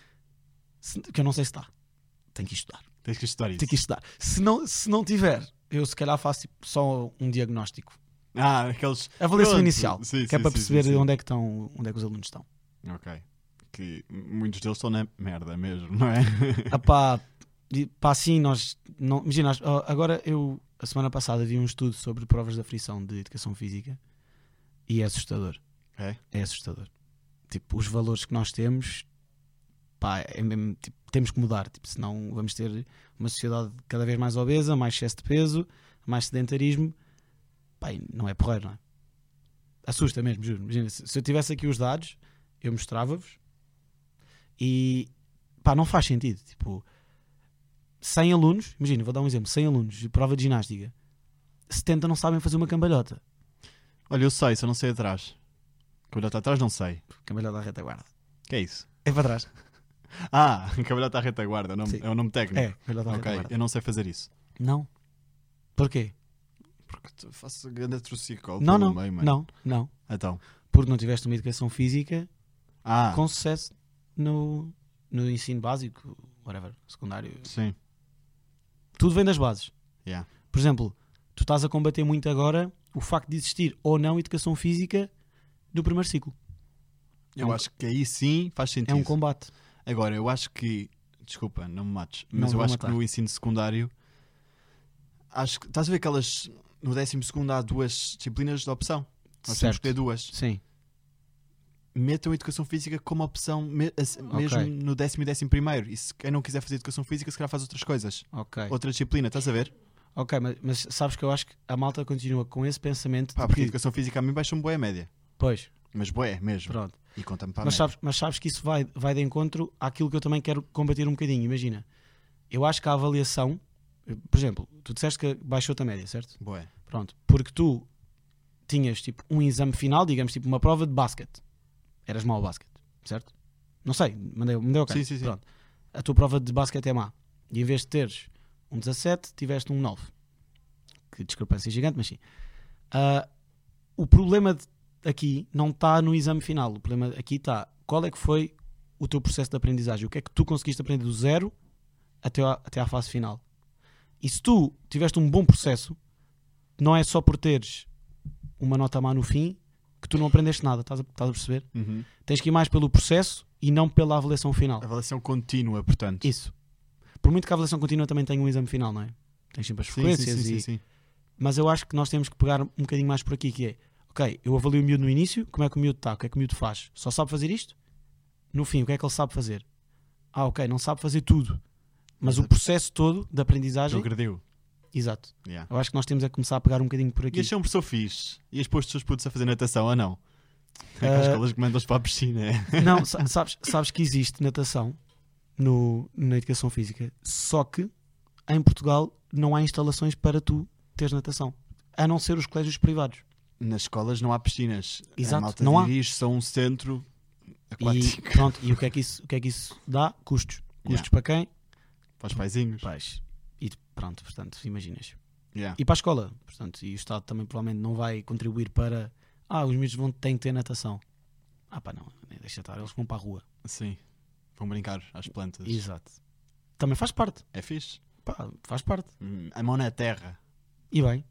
S2: Se, que eu não sei se está. Tenho que estudar.
S1: Tens que estudar isso.
S2: Tenho que estudar. Se não, se não tiver, eu se calhar faço tipo, só um diagnóstico.
S1: Ah, aqueles...
S2: Avaliação
S1: Pronto.
S2: inicial.
S1: Sim,
S2: que é
S1: sim,
S2: para
S1: sim,
S2: perceber
S1: sim, sim.
S2: Onde, é que estão, onde é que os alunos estão.
S1: Ok. Que muitos deles estão na merda mesmo, não é?
S2: Ah, pá, e, pá, assim, nós. Não, imagina, nós- ó, agora eu, a semana passada, vi um estudo sobre provas de aflição de educação física e é assustador.
S1: É?
S2: É assustador. Tipo, os valores que nós temos pá, é mesmo, tipo, temos que mudar, tipo, senão vamos ter uma sociedade cada vez mais obesa, mais excesso de peso, mais sedentarismo. Pá, e não é porreiro, não é? Assusta mesmo, juro. Imagina, se, se eu tivesse aqui os dados, eu mostrava-vos e pá, não faz sentido. Tipo, cem alunos, imagina, vou dar um exemplo, cem alunos de prova de ginástica, setenta não sabem fazer uma cambalhota.
S1: Olha, eu sei, só não sei atrás. Cambalhota atrás não sei.
S2: Cambalhota à retaguarda.
S1: Que é isso?
S2: É para trás.
S1: Ah, cambalhota à retaguarda, é o nome,
S2: Sim.
S1: é o nome técnico.
S2: É, cambalhota à
S1: Ok,
S2: retaguarda.
S1: eu não sei fazer isso.
S2: Não. Porquê?
S1: Porque tu faço grande trocicolo
S2: Não,
S1: pelo
S2: não,
S1: meio, mano.
S2: não, não.
S1: Então.
S2: Porque não tiveste uma educação física
S1: Ah,
S2: com sucesso no, no ensino básico, whatever, secundário.
S1: sim.
S2: Tudo vem das bases.
S1: Yeah.
S2: Por exemplo, tu estás a combater muito agora o facto de existir ou não educação física do primeiro ciclo.
S1: Eu
S2: É um-
S1: acho que aí sim faz sentido.
S2: É um combate.
S1: Agora, eu acho que. Desculpa, não me mates.
S2: Não
S1: Mas eu
S2: vou
S1: acho
S2: matar.
S1: que no ensino secundário. Acho que. Estás a ver aquelas. No décimo segundo há duas disciplinas de opção. Nós temos
S2: Certo.
S1: que ter duas.
S2: Sim.
S1: Metam a educação física como opção me- as- mesmo
S2: Ok.
S1: no décimo e décimo primeiro. E se quem não quiser fazer educação física, se calhar faz outras coisas.
S2: Ok.
S1: Outra disciplina, estás a ver?
S2: Ok, mas, mas sabes que eu acho que a malta continua com esse pensamento.
S1: Pá,
S2: de
S1: porque a
S2: que,
S1: educação física a mim baixa-me boa média.
S2: pois,
S1: Mas boé mesmo.
S2: pronto.
S1: E conta-me para a
S2: Mas
S1: média.
S2: sabes, mas sabes que isso vai, vai de encontro àquilo que eu também quero combater um bocadinho. Imagina, eu acho que a avaliação, por exemplo, tu disseste que baixou-te a média, certo?
S1: Boé.
S2: Pronto. Porque tu tinhas tipo um exame final, digamos tipo uma prova de basquete. Eras mau ao basquete, certo? Não sei, mandei, mandei o
S1: Sim, sim, sim.
S2: Pronto. A tua prova de basquete é má. E em vez de teres um dezassete, tiveste um nove. Que discrepância gigante, mas sim. Ah, o problema de- aqui não está no exame final. O problema aqui está qual é que foi o teu processo de aprendizagem. O que é que tu conseguiste aprender do zero até à, até à fase final. E se tu tiveste um bom processo, não é só por teres uma nota má no fim que tu não aprendeste nada. Estás a, estás a perceber?
S1: Uhum.
S2: Tens que ir mais pelo processo e não pela avaliação final.
S1: Avaliação contínua, portanto.
S2: Isso. Por muito que a avaliação contínua também tenha um exame final, não é? Tens sempre as
S1: Sim,
S2: frequências
S1: sim, sim,
S2: e...
S1: sim, sim.
S2: Mas eu acho que nós temos que pegar um bocadinho mais por aqui, que é, ok, eu avalio o miúdo no início, como é que o miúdo está, o que é que o miúdo faz? Só sabe fazer isto? No fim, o que é que ele sabe fazer? Ah, ok, não sabe fazer tudo. Mas o processo todo de aprendizagem...
S1: Progrediu.
S2: Exato.
S1: Yeah.
S2: Eu acho que nós temos a começar a pegar um bocadinho por
S1: E
S2: aqui.
S1: achei um professor fixe. E as pôs os seus putos a fazer natação ou não? Aquelas
S2: Ah,
S1: escolas que mandam-os para a piscina. é?
S2: Não, sa- sabes, sabes que existe natação no, na educação física, só que em Portugal não há instalações para tu teres natação, a não ser os colégios privados.
S1: Nas escolas não há piscinas.
S2: Exato,
S1: A malta
S2: não há.
S1: dirige só um centro
S2: E,
S1: aquático
S2: pronto, e o que é que isso, o que é que isso dá? Custos. Custos
S1: Yeah.
S2: para quem?
S1: para os paizinhos.
S2: Pais. E pronto, portanto, imaginas.
S1: Yeah.
S2: E para a escola, portanto, e o Estado também provavelmente não vai contribuir para ah, os miúdos vão têm que ter natação. Ah pá, não, deixa estar, eles vão para a rua.
S1: Sim. Vão brincar às plantas.
S2: Exato. Também faz parte.
S1: É fixe.
S2: Pá, faz parte.
S1: Hum, A mão na terra.
S2: E bem.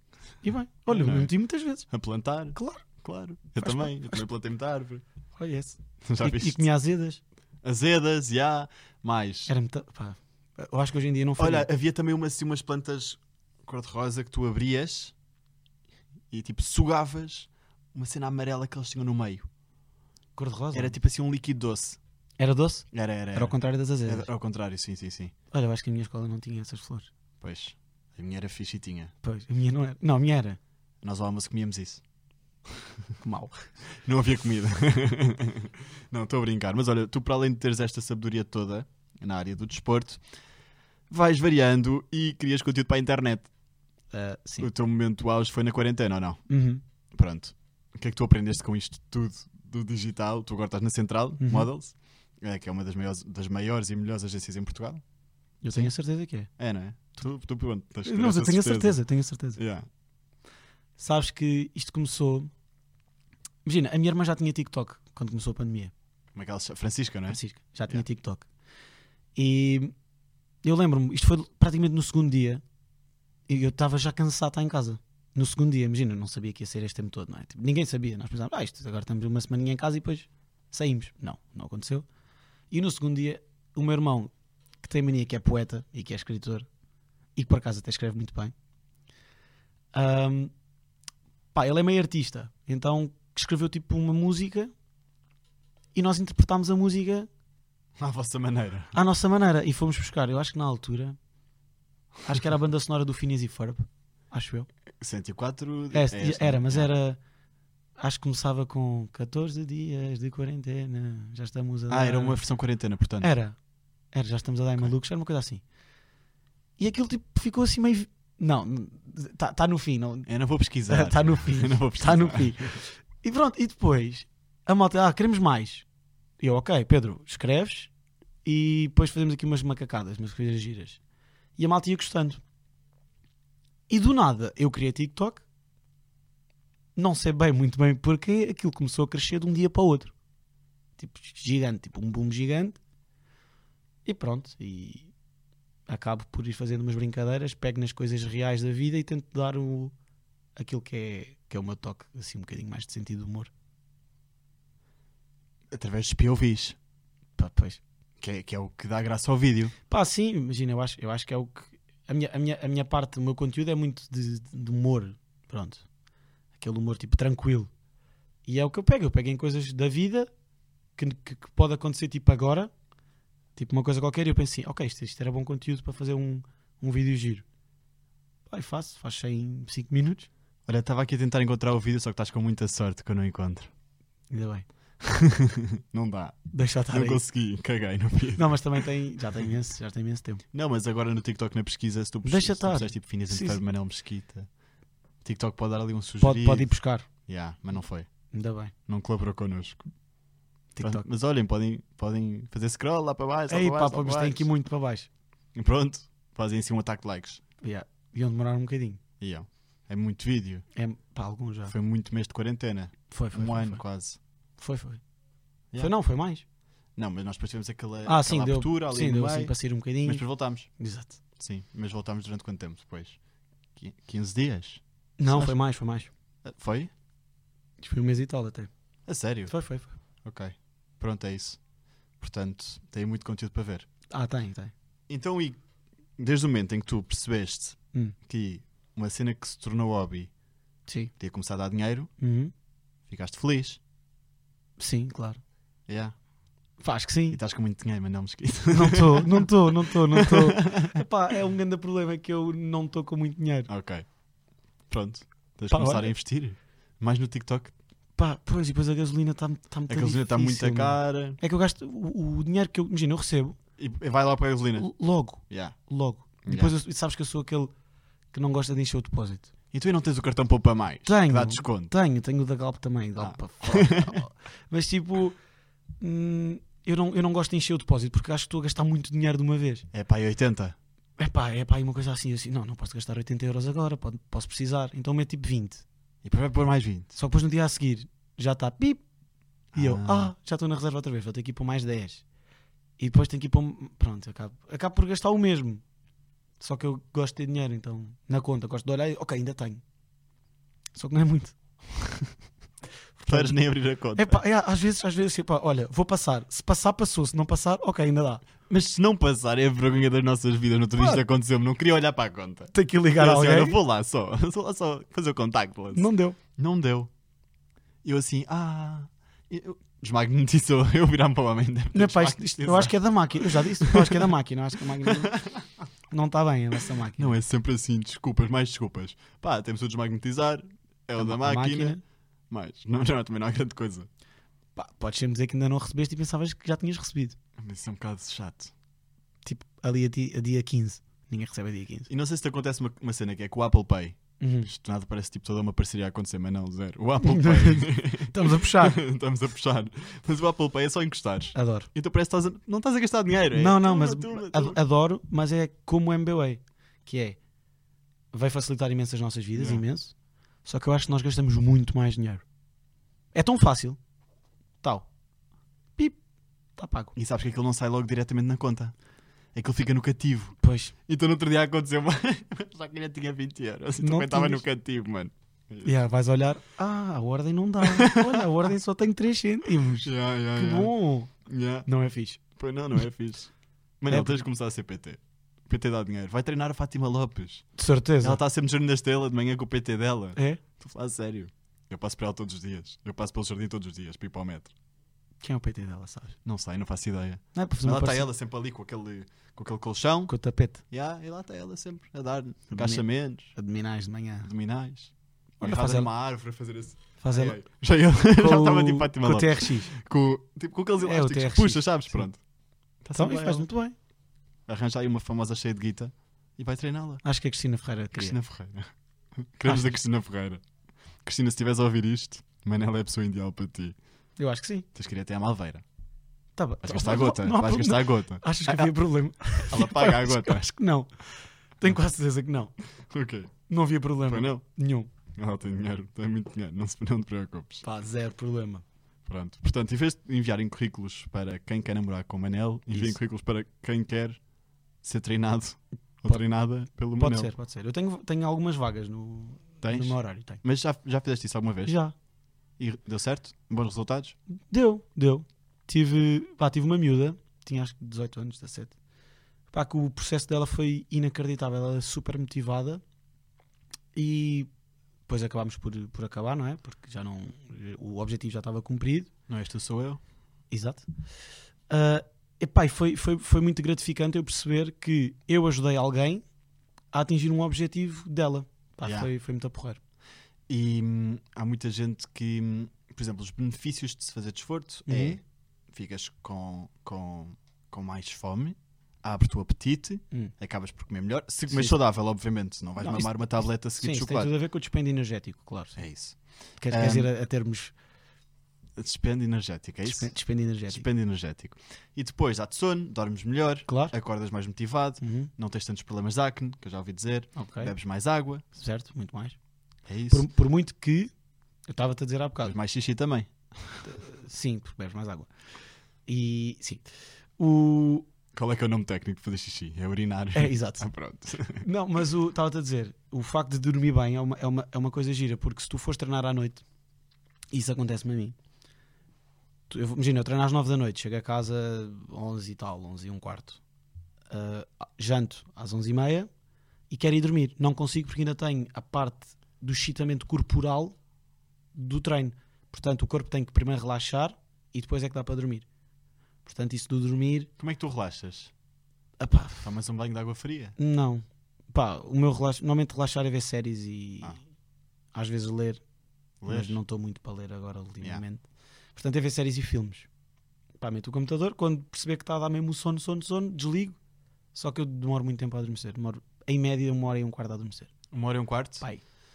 S2: E bem. Olha, eu
S1: Não é?
S2: me meti muitas vezes.
S1: A plantar.
S2: Claro.
S1: Claro. Eu
S2: Faz
S1: também. Eu também plantei muita árvore.
S2: Olha esse.
S1: Já
S2: E, e
S1: viste?
S2: comia azedas.
S1: Azedas, já. Mais.
S2: Era muito. Pá, eu acho que hoje em dia não faria.
S1: Olha, havia também uma, assim, umas plantas cor-de-rosa que tu abrias e tipo sugavas uma cena amarela que eles tinham no meio.
S2: Cor-de-rosa?
S1: Era tipo assim um líquido doce.
S2: Era doce?
S1: Era, era.
S2: Era ao contrário das azedas.
S1: Era ao contrário, sim, sim, sim.
S2: Olha, eu acho que a minha escola não tinha essas flores.
S1: Pois. A minha era fixe e tinha.
S2: Pois, a minha não era. Não, a minha era.
S1: Nós ao almoço comíamos isso.
S2: Que mau.
S1: Não havia comida. Não, estou a brincar. Mas olha, tu para além de teres esta sabedoria toda na área do desporto, vais variando e crias conteúdo para a internet.
S2: Ah, sim.
S1: O teu momento auge foi na quarentena ou não?
S2: Uhum.
S1: Pronto. O que é que tu aprendeste com isto tudo do digital? Tu agora estás na Central
S2: Uhum.
S1: Models, é, que é uma das maiores, das maiores e melhores agências em Portugal.
S2: Eu tenho a certeza que é.
S1: É, não é? Tu, tu pronto, tens que ter
S2: Não,
S1: essa
S2: eu tenho a certeza, tenho a certeza.
S1: Yeah.
S2: Sabes que isto começou. Imagina, a minha irmã já tinha TikTok quando começou a pandemia.
S1: Como é que ela se chama? Francisca, não é?
S2: Francisca, já tinha
S1: Yeah.
S2: TikTok. E eu lembro-me, isto foi praticamente no segundo dia, e eu estava já cansado de estar em casa. No segundo dia, imagina, eu não sabia que ia ser este tempo todo, não é? Tipo, ninguém sabia, nós pensávamos, ah, isto, agora estamos uma semaninha em casa e depois saímos. Não, não aconteceu. E no segundo dia, o meu irmão, que tem mania que é poeta e que é escritor, e que por acaso até escreve muito bem, ahm, pá, ele é meio artista, então escreveu tipo uma música e nós interpretámos a música
S1: À vossa maneira.
S2: À nossa maneira. E fomos buscar, eu acho que na altura, acho que era a banda sonora do Phineas e Ferb, acho eu.
S1: cento e quatro...
S2: É,
S1: é esta,
S2: era, mas
S1: é.
S2: era... Acho que começava com catorze dias de quarentena, já estamos a dar...
S1: Ah, era uma versão quarentena, portanto.
S2: Era, era, já estamos a dar em
S1: Ok.
S2: malucos, era uma coisa assim. E aquilo tipo ficou assim meio... Não, está tá no fim, não...
S1: Eu não vou pesquisar.
S2: Está no fim,
S1: Eu não vou pesquisar.
S2: está no fim. E pronto, e depois, a malta, ah, queremos mais. E eu, ok, Pedro, escreves e depois fazemos aqui umas macacadas, umas coisas giras. E a malta ia gostando. E do nada, eu criei TikTok, não sei bem, muito bem porque aquilo começou a crescer de um dia para o outro. Tipo, gigante, tipo um boom gigante. E pronto, e acabo por ir fazendo umas brincadeiras, pego nas coisas reais da vida e tento dar o, aquilo que é, que é o meu toque, assim um bocadinho mais de sentido de humor.
S1: Através dos P O Vs.
S2: Pá, pois.
S1: Que é, que é o que dá graça ao vídeo.
S2: Pá, sim, imagina, eu acho, eu acho que é o que... A minha, a, minha, a minha parte do meu conteúdo é muito de, de humor, pronto. Aquele humor tipo tranquilo. E é o que eu pego, eu pego em coisas da vida que, que, que pode acontecer tipo agora, tipo uma coisa qualquer, e eu penso assim, ok, isto, isto era bom conteúdo para fazer um, um vídeo giro. Pá, e faço, faço em cinco minutos.
S1: Olha, estava aqui a tentar encontrar o vídeo, só que estás com muita sorte que eu não encontro.
S2: Ainda bem.
S1: Não dá.
S2: Deixa estar
S1: Não
S2: aí.
S1: consegui, caguei no vídeo.
S2: Não, mas também tem, já tem imenso, já tem imenso tempo.
S1: Não, mas agora no TikTok na pesquisa, se tu, pus-
S2: Deixa
S1: se tu
S2: estar.
S1: puseres tipo Phineas
S2: Sim,
S1: and Ferb,
S2: sim.
S1: Manel Mesquita, TikTok pode dar ali um sugerido.
S2: Pode, pode ir buscar.
S1: Yeah, mas não foi.
S2: Ainda bem.
S1: Não colaborou connosco.
S2: TikTok.
S1: Pronto, mas olhem, podem, podem fazer scroll lá para baixo, lá
S2: Ei,
S1: para
S2: pá,
S1: baixo, lá
S2: mas
S1: para
S2: tem aqui
S1: baixo.
S2: muito para baixo.
S1: E pronto, fazem assim um ataque de likes.
S2: Yeah. Iam demorar um bocadinho.
S1: Yeah. É muito vídeo.
S2: É, pá, alguns já.
S1: Foi muito mês de quarentena.
S2: Foi, foi.
S1: um
S2: foi,
S1: ano
S2: foi.
S1: quase.
S2: Foi, foi.
S1: Yeah.
S2: Foi não, foi mais.
S1: Não, mas nós depois tivemos aquela,
S2: Ah,
S1: aquela
S2: sim, deu,
S1: abertura ali
S2: sim,
S1: no
S2: deu
S1: meio.
S2: assim para sair um bocadinho.
S1: Mas depois voltámos.
S2: Exato.
S1: Sim, mas voltámos durante quanto tempo depois? Qui- quinze dias?
S2: Não,
S1: Sim,
S2: foi mais, foi mais.
S1: Ah, Foi?
S2: Foi um mês e tal até.
S1: A sério?
S2: Foi, foi, foi.
S1: Ok. Pronto, é isso. Portanto, tem muito conteúdo para ver.
S2: Ah, tem, tem.
S1: Então, e desde o momento em que tu percebeste
S2: Hum.
S1: que uma cena que se tornou hobby
S2: Sim.
S1: tinha começado a dar dinheiro,
S2: Uhum.
S1: ficaste feliz.
S2: Sim, claro.
S1: Yeah.
S2: Faz que
S1: E
S2: sim.
S1: estás com muito dinheiro, mas não me esqueço.
S2: Não estou, não estou, não estou, não estou. Epá, é um grande problema que eu não estou com muito dinheiro.
S1: Ok. Pronto. Tens de
S2: Pá,
S1: começar
S2: olha.
S1: a investir. Mais no TikTok.
S2: Pá, pois, e depois a gasolina está muito
S1: A gasolina está muito
S2: difícil, mano.
S1: cara.
S2: É que eu gasto o, o dinheiro que eu, imagina, eu recebo
S1: E e vai lá para a gasolina.
S2: l- logo,
S1: Yeah.
S2: logo.
S1: Yeah.
S2: Depois eu- sabes que eu sou aquele que não gosta de encher o depósito.
S1: E tu aí não tens o cartão Poupa Mais?
S2: Tenho.
S1: Que dá desconto.
S2: Tenho, tenho o da Galp também, Galp
S1: Ah.
S2: para fora. Mas tipo, hum, eu, não, eu não gosto de encher o depósito porque acho que estou a gastar muito dinheiro de uma vez.
S1: É pá, e oitenta?
S2: É pá, é pá, e uma coisa assim, assim, não, não posso gastar oitenta euros agora, pode, posso precisar. Então meto tipo vinte.
S1: E depois vai pôr mais vinte.
S2: Só que depois no dia a seguir já está pip. E eu,
S1: Ah.
S2: ah, já estou na reserva outra vez, vou ter que ir para mais dez. E depois tenho que ir para um... Pronto, acabo, acabo por gastar o mesmo. Só que eu gosto de ter dinheiro, então, na conta, gosto de olhar e, ok, ainda tenho. Só que não é muito.
S1: Preferes nem abrir a conta.
S2: É pá, é, às vezes, às vezes, epá, olha, vou passar. Se passar, passou. Se não passar, ok, ainda dá.
S1: Mas se não passar, é a vergonha das nossas vidas. No outro dia isto
S2: Claro.
S1: aconteceu-me. Não queria olhar para a conta.
S2: Tenho que ligar
S1: Eu
S2: a
S1: assim,
S2: alguém.
S1: olha, vou lá só. Vou lá só fazer o contacto.
S2: Não deu.
S1: Não deu. Eu assim, ah... Eu... Desmagnetizou. Eu virar-me para o homem. deve ter
S2: Não, pá, isto- isto- eu acho que é da máquina. Eu já disse, eu acho que é da máquina. Eu acho que a máquina não está bem, a nossa máquina.
S1: Não, é sempre assim. Desculpas, mais desculpas. Pá, temos o desmagnetizar. É o
S2: A
S1: da
S2: ma- a
S1: máquina. Mas não, não, também não há grande coisa.
S2: Pá, podes sempre dizer que ainda não recebeste e pensavas que já tinhas recebido.
S1: Mas isso é um bocado chato.
S2: Tipo, ali a dia, a dia quinze. Ninguém recebe a dia quinze.
S1: E não sei se te acontece uma, uma cena que é com o Apple Pay.
S2: Uhum.
S1: Isto nada parece tipo toda uma parceria a acontecer, mas não, zero. O Apple Pay.
S2: Estamos a puxar.
S1: Estamos a puxar. Mas o Apple Pay é só encostares.
S2: Adoro.
S1: Então parece que estás a... não estás a gastar dinheiro. É
S2: Não, não,
S1: tuma,
S2: mas
S1: tuma,
S2: ad-
S1: tuma.
S2: adoro, mas é como o M B A, que é, vai facilitar imenso as nossas vidas,
S1: Yeah.
S2: imenso, só que eu acho que nós gastamos muito mais dinheiro. É tão fácil, tal, pip, está pago.
S1: E sabes que aquilo não sai logo diretamente na conta. Aquilo fica no cativo.
S2: Pois,
S1: Então no outro dia aconteceu, só que ainda tinha vinte euros. E
S2: Não
S1: também estava
S2: tinhas.
S1: no cativo, mano.
S2: yeah, vais olhar, ah, a ordem não dá, olha, a ordem só tem três cêntimos,
S1: Yeah, yeah,
S2: que
S1: yeah.
S2: bom.
S1: Yeah.
S2: Não é fixe.
S1: Pois não, não é fixe. Mas
S2: É
S1: não,
S2: porque-
S1: tens de começar a ser P T. P T dá dinheiro. Vai treinar a Fátima Lopes.
S2: De certeza.
S1: Ela está sempre no Jardim da Estrela de manhã com o P T dela.
S2: É?
S1: Estou a falar a sério. Eu passo por ela todos os dias. Eu passo pelo jardim todos os dias, para ir para o metro.
S2: Quem é o P T dela, sabes?
S1: Não sei, não faço ideia.
S2: Não é para fazer
S1: Mas
S2: uma
S1: lá está
S2: parceria
S1: ela sempre ali com aquele, com aquele colchão.
S2: com o tapete.
S1: Yeah, e lá está ela sempre a dar
S2: Abdomi-
S1: agachamentos,
S2: Abdominais de manhã.
S1: abdominais.
S2: Olha,
S1: Olha,
S2: faz
S1: fazer
S2: ela-
S1: uma árvore a fazer esse.
S2: Faz
S1: Ai,
S2: ela
S1: ai. Já eu já
S2: com
S1: estava
S2: o-
S1: tipo Fátima
S2: com o
S1: Lopes.
S2: T R X.
S1: Com, tipo, com aqueles
S2: É, o
S1: elásticos
S2: T R
S1: que
S2: X,
S1: puxa, sabes?
S2: sim.
S1: Pronto. Está
S2: Então,
S1: sempre
S2: e
S1: lá
S2: faz
S1: ela.
S2: muito bem.
S1: Arranja aí uma famosa cheia de guita e vai treiná-la.
S2: Acho que a Cristina Ferreira queria.
S1: Cristina Ferreira. Queremos da
S2: Achas?
S1: Cristina Ferreira. Cristina, se estiveres a ouvir isto, Manela é a pessoa ideal para ti.
S2: Eu acho que sim.
S1: Tens que ir até à Malveira.
S2: Tá bem.
S1: Vais gastar a
S2: Não-
S1: gota.
S2: não há
S1: Vais
S2: pro-
S1: gastar a gota.
S2: Achas que havia problema?
S1: Ela paga a
S2: Acho que-
S1: gota.
S2: Acho que não. Tenho quase certeza que não.
S1: Ok.
S2: Não havia problema
S1: Foi não?
S2: nenhum.
S1: Ela tem dinheiro. Tem muito dinheiro. Não, se, não te preocupes.
S2: Pá, zero problema.
S1: Pronto. Portanto, em vez de enviarem currículos para quem quer namorar com o Manel, enviem
S2: Isso.
S1: currículos para quem quer ser treinado ou
S2: Pode-
S1: treinada pelo
S2: Pode
S1: Manel.
S2: ser, pode ser. Eu tenho, tenho algumas vagas no,
S1: Tens?
S2: no meu horário. Tenho.
S1: Mas já, já fizeste isso alguma vez?
S2: Já.
S1: E deu certo? Bons resultados?
S2: Deu, deu. Tive, pá, tive uma miúda, tinha acho que dezoito anos, dezassete. Pá, que o processo dela foi inacreditável. Ela é super motivada e depois acabámos por, por acabar, não é? Porque já não, o objetivo já estava cumprido.
S1: Não és tu, sou eu.
S2: Exato. Uh, epá, e foi, foi, foi muito gratificante eu perceber que eu ajudei alguém a atingir um objetivo dela. Pá,
S1: Yeah.
S2: foi, foi muito a porrer.
S1: E hum, há muita gente que, hum, por exemplo, os benefícios de se fazer desporto
S2: Uhum.
S1: é ficas com, com, com mais fome, abre-te o apetite,
S2: Hum.
S1: acabas por comer melhor. Se comer
S2: Sim.
S1: saudável, obviamente, não vais
S2: Não,
S1: mamar
S2: isso-
S1: uma tableta a seguir
S2: Sim,
S1: de
S2: isso tem
S1: chocolate.
S2: tudo a ver com o dispêndio energético, claro.
S1: É isso.
S2: Queres,
S1: Um,
S2: queres ir a, a termos
S1: Dispêndio energético, é isso?
S2: dispen- dispêndio energético?
S1: Dispêndio energético. E depois dá-te sono, dormes melhor,
S2: Claro.
S1: acordas mais motivado,
S2: Uhum.
S1: não tens tantos problemas de acne, que eu já ouvi dizer,
S2: Ok.
S1: bebes mais água,
S2: Certo, muito mais.
S1: é isso.
S2: Por, por muito que eu estava-te a dizer há
S1: Bebes
S2: bocado.
S1: mais xixi também.
S2: Sim, porque bebes mais água. E sim. O...
S1: Qual é que é o nome técnico de fazer xixi? É urinar.
S2: É, exato.
S1: Ah, pronto.
S2: Não, mas o estava-te a dizer, o facto de dormir bem é uma, é, uma, é uma coisa gira, porque se tu fores treinar à noite, isso acontece-me a mim. Tu- eu, imagina, eu treino às nove da noite, chego a casa onze e tal, onze e um quarto. Ah, janto às onze e meia e quero ir dormir. Não consigo porque ainda tenho a parte do excitamento corporal do treino. Portanto, o corpo tem que primeiro relaxar e depois é que dá para dormir. Portanto, isso do dormir,
S1: Como é que tu relaxas?
S2: epá,
S1: Tomas um banho de água fria?
S2: não. Pá, o meu relax... normalmente relaxar é ver séries e
S1: Ah.
S2: às vezes ler, mas
S1: Lês?
S2: não estou muito para ler agora ultimamente. Portanto, é ver séries e filmes. Pá, meto o computador, quando perceber que está a dar mesmo sono, sono, sono, desligo. Só que eu demoro muito tempo a adormecer. Demoro, em média, uma hora e um quarto a adormecer.
S1: Uma hora e um quarto?
S2: Pai.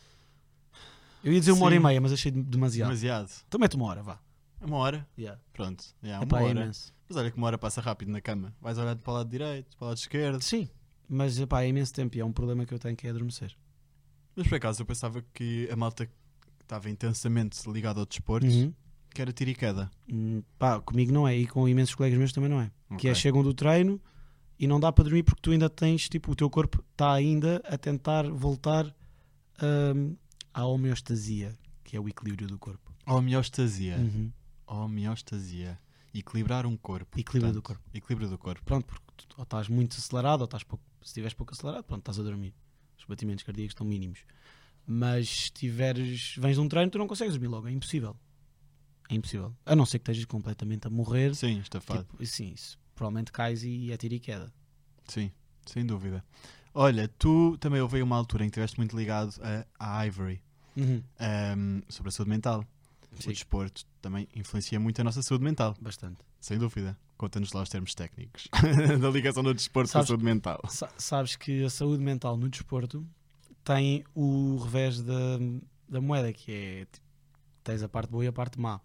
S2: Eu ia dizer uma hora e
S1: Sim.
S2: meia, mas achei demasiado.
S1: Demasiado.
S2: Então mete uma hora, vá.
S1: Uma hora?
S2: Yeah.
S1: Pronto. Yeah,
S2: Epá,
S1: uma
S2: é
S1: hora.
S2: imenso.
S1: Mas olha que uma hora passa rápido na cama. Vais olhar para o lado direito, para o lado esquerdo.
S2: Sim, mas epá, é imenso tempo e é um problema que eu tenho que é adormecer.
S1: Mas por acaso eu pensava que a malta que estava intensamente ligada ao desporto,
S2: Uhum.
S1: que era tiro e queda.
S2: Hum, pá, comigo não é e com imensos colegas meus também não é. Que é
S1: Ok.
S2: chegam do treino e não dá para dormir porque tu ainda tens, tipo, o teu corpo está ainda a tentar voltar hum, à homeostasia, que é o equilíbrio do corpo.
S1: Homeostasia.
S2: Uhum.
S1: Homeostasia. Equilibrar um corpo.
S2: Equilíbrio do
S1: portanto.
S2: corpo.
S1: Equilíbrio do corpo.
S2: Pronto, porque tu ou estás muito acelerado ou estás pouco, se estiveres pouco acelerado, pronto, estás a dormir. Os batimentos cardíacos estão mínimos. Mas se tiveres, vens de um treino, tu não consegues dormir logo, é impossível. É impossível. A não ser que estejas completamente a morrer.
S1: Sim, estafado.
S2: Tipo, sim, isso, provavelmente cais e é tiro e queda.
S1: Sim, sem dúvida. Olha, tu também houve aí uma altura em que estiveste muito ligado a, a Ivory,
S2: Uhum.
S1: ahm, sobre a saúde mental.
S2: Sim.
S1: O desporto também influencia muito a nossa saúde mental,
S2: Bastante.
S1: sem dúvida. Conta-nos lá os termos técnicos da ligação do desporto
S2: Sabes-
S1: com a saúde mental.
S2: Sa- sabes que a saúde mental no desporto tem o revés da, da moeda, que é tipo, tens a parte boa e a parte má.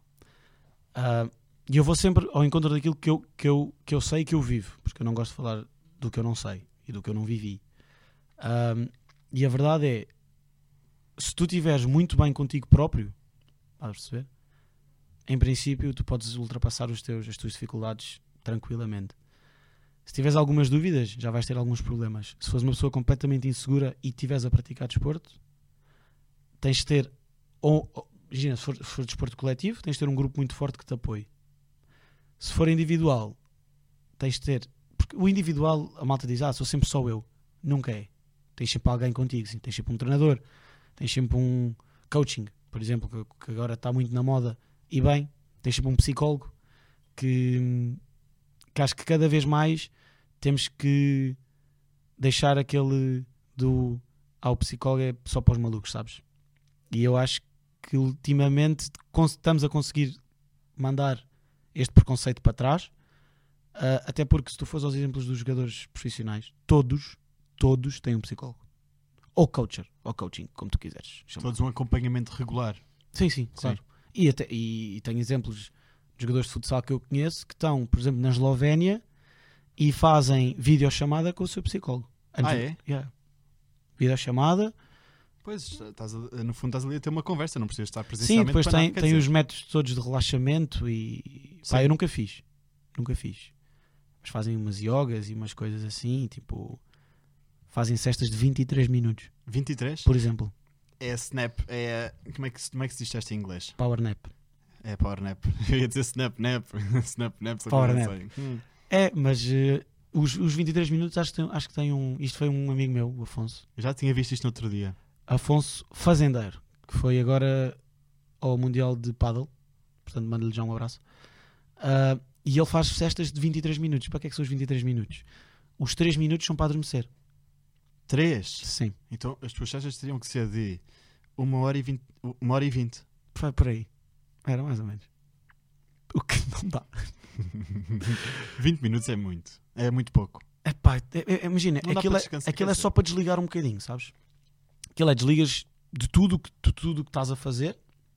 S2: Ah, e eu vou sempre ao encontro daquilo que eu, que, eu, que eu sei e que eu vivo, porque eu não gosto de falar do que eu não sei e do que eu não vivi. Ah, e a verdade é, se tu estiveres muito bem contigo próprio, estás a perceber? Em princípio, tu podes ultrapassar os teus, as tuas dificuldades tranquilamente. Se tiveres algumas dúvidas, já vais ter alguns problemas. Se fores uma pessoa completamente insegura e estiveres a praticar desporto, tens de ter, ou, ou, imagina, se for, se for desporto coletivo, tens de ter um grupo muito forte que te apoie. Se for individual, tens de ter, porque o individual, a malta diz, ah, sou sempre só eu. Nunca é. Tens sempre alguém contigo, sim. Tens sempre um treinador, tens sempre um coaching, por exemplo, que, que agora está muito na moda, e bem, tens sempre um psicólogo, que, que acho que cada vez mais temos que deixar aquele do ao psicólogo é só para os malucos, sabes? E eu acho que ultimamente cons- estamos a conseguir mandar este preconceito para trás, uh, até porque se tu fores aos exemplos dos jogadores profissionais, todos, todos têm um psicólogo. Ou coacher, ou coaching, como tu quiseres chamar.
S1: Todos um acompanhamento regular.
S2: Sim, sim, claro.
S1: Sim.
S2: E, até, e, e tenho exemplos de jogadores de futsal que eu conheço que estão, por exemplo, na Eslovénia e fazem videochamada com o seu psicólogo.
S1: Ah, é?
S2: Yeah. Videochamada.
S1: Pois, estás a, no fundo estás ali a ter uma conversa, não precisas estar
S2: Sim,
S1: presencialmente.
S2: depois
S1: para
S2: tem,
S1: nada, quer
S2: tem
S1: dizer,
S2: os métodos todos de relaxamento e...
S1: Sim.
S2: Pá, eu nunca fiz. Nunca fiz. Mas fazem umas yogas e umas coisas assim, tipo... Fazem cestas de vinte e três minutos,
S1: vinte e três?
S2: por exemplo.
S1: É snap, é... Como é que, se- como é que se diz isto em inglês?
S2: Power nap.
S1: É power nap. Eu ia dizer snap nap. Snap nap, só que
S2: Power
S1: eu não
S2: nap.
S1: sei. Hum.
S2: É, mas eh, os, os vinte e três minutos acho que, tem, acho que tem um... Isto foi um amigo meu, o Afonso.
S1: Eu já tinha visto isto no outro dia.
S2: Afonso Fazendeiro, que foi agora ao Mundial de Paddle. Portanto, mando-lhe já um abraço. Ah, e ele faz cestas de vinte e três minutos. Para que é que são os vinte e três minutos? Os três minutos são para adormecer.
S1: três?
S2: Sim.
S1: Então as tuas sestas teriam que ser de uma hora e vinte. Uma hora e vinte.
S2: Foi por aí. Era mais ou menos. O que não dá.
S1: vinte minutos é muito. É muito pouco.
S2: Epá, é, é, imagina,
S1: Não dá
S2: aquilo,
S1: para
S2: é,
S1: descansar,
S2: aquilo
S1: quer
S2: é
S1: dizer.
S2: só para desligar um bocadinho, sabes? Aquilo é desligas de tudo que, de tudo que estás a fazer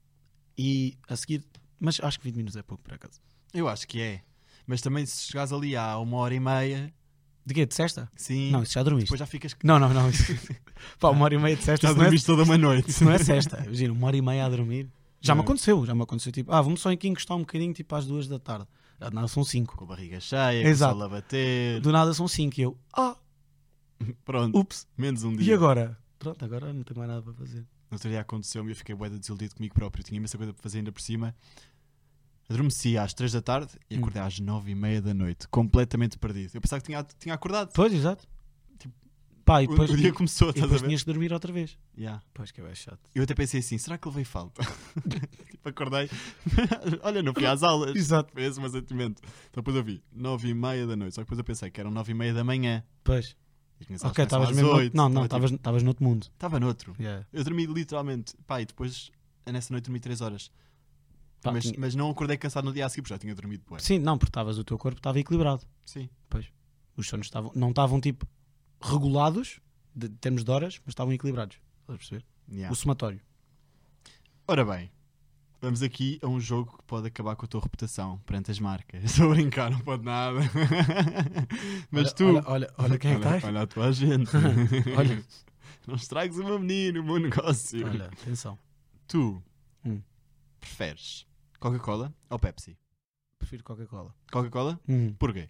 S2: e a seguir. Mas acho que vinte minutos é pouco, por acaso.
S1: Eu acho que é. Mas também se chegares ali há uma hora e meia,
S2: De quê? De sexta?
S1: sim,
S2: Não, isso já dormiste.
S1: depois já ficas.
S2: Não, não, não. Isso... Pá, uma hora e meia de sexta.
S1: Já
S2: Isso não, é,
S1: dormiste toda uma noite.
S2: isso não é sexta. Imagina, uma hora e meia a dormir. Já me
S1: Não.
S2: aconteceu, já me aconteceu. Tipo, ah, vamos só aqui encostar um bocadinho, tipo às duas da tarde. Ah, nada, são cinco.
S1: Com a barriga cheia, com
S2: Exato.
S1: o sol a bater.
S2: Do nada são cinco. E eu, ah,
S1: Pronto,
S2: ups.
S1: menos um dia.
S2: E agora? Pronto, agora não tenho mais nada para fazer.
S1: No outro dia aconteceu-me e eu fiquei bué de desiludido comigo próprio. Tinha imensa coisa para fazer ainda por cima. Adormeci às três da tarde e
S2: Hum.
S1: acordei às nove e meia da noite. Completamente perdido. Eu pensava que tinha, tinha acordado.
S2: Pois, exato.
S1: Tipo,
S2: Pá, e
S1: O-
S2: depois,
S1: o dia
S2: e,
S1: começou,
S2: e
S1: estás a
S2: depois
S1: ver?
S2: tinhas de dormir outra vez.
S1: Yeah.
S2: Pois que é chato.
S1: Eu até pensei assim, será que levei falta? Tipo, acordei. Olha, não fui às aulas.
S2: Exato.
S1: Foi esse o meu sentimento. Então depois eu vi nove e meia da noite. Só que depois eu pensei que eram nove e meia da manhã.
S2: Pois.
S1: E as minhas aulas
S2: Ok,
S1: começam
S2: estavas
S1: às
S2: mesmo.
S1: oito.
S2: Não, não,
S1: Estava, tipo,
S2: estavas estavas noutro mundo.
S1: Estava noutro.
S2: Yeah.
S1: Eu dormi literalmente. Pá, e depois nessa noite dormi três horas.
S2: Pá,
S1: mas,
S2: tinha-
S1: mas não acordei cansado no dia a seguir, porque já tinha dormido depois.
S2: Sim, não, porque estavas, o teu corpo estava equilibrado.
S1: Sim.
S2: Os sonos estavam, não estavam tipo regulados, de de termos de horas, mas estavam equilibrados. Estás a perceber?
S1: Yeah.
S2: O somatório.
S1: Ora bem, vamos aqui a um jogo que pode acabar com a tua reputação perante as marcas. Estou a brincar, não pode nada. Mas
S2: olha,
S1: tu.
S2: Olha, olha, olha quem é que
S1: olha,
S2: está.
S1: olha a tua gente.
S2: Olha.
S1: Não estragues o meu menino, o meu negócio.
S2: Olha, atenção.
S1: Tu
S2: Hum.
S1: preferes Coca-Cola ou Pepsi?
S2: Prefiro Coca-Cola.
S1: Coca-Cola?
S2: Hum.
S1: Porquê?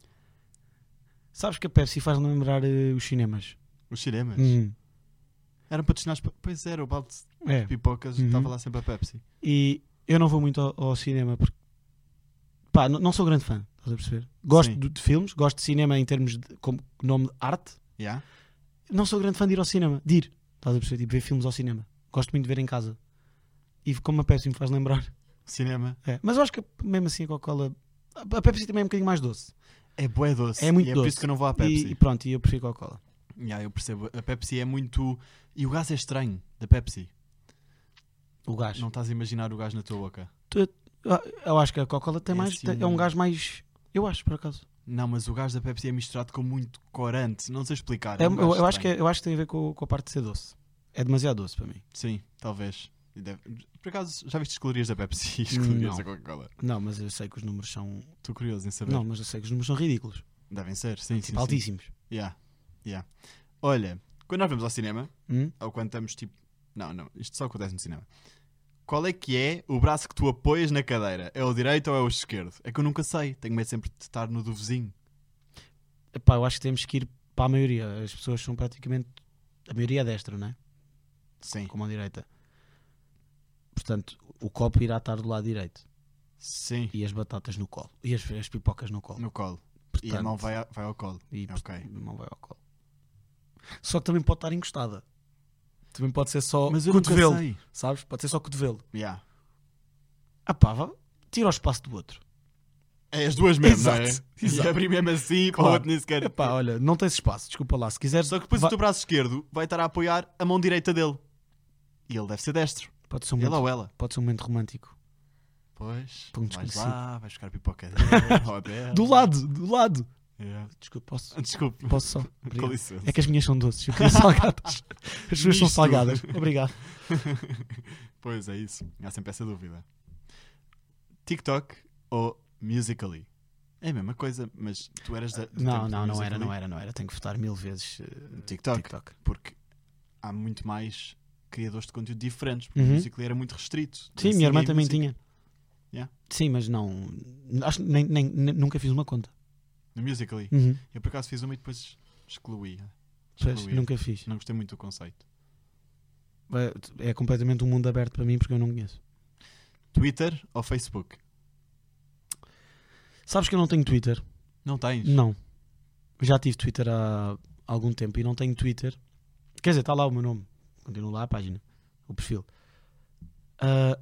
S2: Sabes que a Pepsi faz-me lembrar eh, os cinemas.
S1: Os cinemas?
S2: Hum.
S1: Eram patrocinados. pa- Pois era, o balde
S2: É.
S1: de pipocas
S2: Uhum.
S1: estava lá sempre a Pepsi.
S2: E eu não vou muito ao, ao cinema porque pá, n- não sou grande fã, estás a perceber? Gosto
S1: Sim.
S2: de, de filmes, gosto de cinema em termos de como nome de arte.
S1: Yeah?
S2: Não sou grande fã de ir ao cinema, de ir, estás a perceber? Tipo, ver filmes ao cinema. Gosto muito de ver em casa. E como a Pepsi me faz lembrar.
S1: Cinema.
S2: É. Mas eu acho que mesmo assim a Coca-Cola. A Pepsi também é um bocadinho mais doce.
S1: É bué doce.
S2: É muito
S1: e é por
S2: doce.
S1: isso que eu não vou à Pepsi.
S2: E, e pronto, e eu prefiro Coca-Cola.
S1: Yeah, eu percebo. A Pepsi é muito. E o gás é estranho da Pepsi.
S2: O gás.
S1: Não estás a imaginar o gás na tua boca.
S2: Ah, Eu acho que a Coca-Cola tem
S1: É
S2: mais.
S1: assim-
S2: É um gás mais. Eu acho, por acaso.
S1: Não, mas o gás da Pepsi é misturado com muito corante. Não sei explicar.
S2: É,
S1: um
S2: eu,
S1: gás
S2: eu acho que
S1: estranho.
S2: é- eu acho que tem a ver com, com a parte de ser doce. É demasiado doce para mim.
S1: Sim, talvez. E deve- Por acaso, já viste as calorias da Pepsi e as calorias
S2: Não.
S1: da Coca-Cola?
S2: Não, mas eu sei que os números são.
S1: Estou curioso em saber.
S2: Não, mas eu sei que os números são ridículos.
S1: Devem ser, sim, sim.
S2: Tipo,
S1: sim.
S2: altíssimos.
S1: Yeah. Yeah. Olha, quando nós vamos ao cinema,
S2: Hum?
S1: ou quando estamos tipo. Não, não, isto só acontece no cinema. Qual é que é o braço que tu apoias na cadeira? É o direito ou é o esquerdo? É que eu nunca sei. Tenho medo sempre de estar no do vizinho.
S2: Epá, eu acho que temos que ir para a maioria. As pessoas são praticamente. A maioria é destra, não é?
S1: Sim.
S2: Como a direita. Portanto, o copo irá estar do lado direito.
S1: Sim.
S2: E as batatas no colo. E as, as pipocas no colo.
S1: No colo. E a
S2: Portanto,
S1: mão vai, a- vai ao colo.
S2: E
S1: Ok.
S2: não vai ao colo. Só que também pode estar encostada. Também pode ser só
S1: Mas eu
S2: cotovelo.
S1: nunca sei.
S2: Sabes? Pode ser só cotovelo.
S1: Yeah.
S2: Ah pá, vá, tira o espaço do outro.
S1: É as duas mesmo, não é?
S2: Exato,
S1: E
S2: exato.
S1: abrir mesmo assim, para
S2: Claro.
S1: o outro nem sequer.
S2: Epá, olha, não tens espaço, desculpa lá. Se quiseres,
S1: Só que depois
S2: vai-
S1: o teu braço esquerdo vai estar a apoiar a mão direita dele. E ele deve ser destro.
S2: pode ser um
S1: Ele
S2: momento,
S1: ou ela.
S2: pode ser um momento romântico.
S1: Pois,
S2: Para um
S1: vais
S2: desconhecido.
S1: lá, vais buscar pipoca dele, ou dela.
S2: Do lado, do lado.
S1: Yeah.
S2: Desculpa, posso,
S1: Desculpe,
S2: posso só?
S1: com
S2: Obrigado.
S1: licença.
S2: É que as minhas são doces, eu queria salgadas. As suas são
S1: Misto.
S2: salgadas. Obrigado.
S1: Pois é isso, há sempre essa dúvida. TikTok ou Musical.ly? É a mesma coisa, mas tu eras da, do
S2: Não,
S1: tempo do
S2: não, não era,
S1: Musical.ly?
S2: não era, não era. Tenho que votar mil vezes uh,
S1: TikTok.
S2: TikTok.
S1: Porque há muito mais criadores de conteúdo diferentes. Porque
S2: Uhum.
S1: o Musical.ly era muito restrito.
S2: Sim,
S1: Assim,
S2: minha irmã
S1: ninguém
S2: também
S1: música.
S2: tinha.
S1: Yeah.
S2: Sim, mas não. Acho, nem, nem, nem- nunca fiz uma conta.
S1: No Musical.ly.
S2: Uhum.
S1: Eu por acaso fiz uma e depois excluí.
S2: Pois,
S1: excluí.
S2: nunca fiz.
S1: Não gostei muito do conceito.
S2: É, é completamente um mundo aberto para mim porque eu não conheço.
S1: Twitter ou Facebook?
S2: Sabes que eu não tenho Twitter?
S1: Não tens?
S2: Não. Já tive Twitter há algum tempo e não tenho Twitter. Quer dizer, está lá o meu nome. Continua lá a página. O perfil. Ah,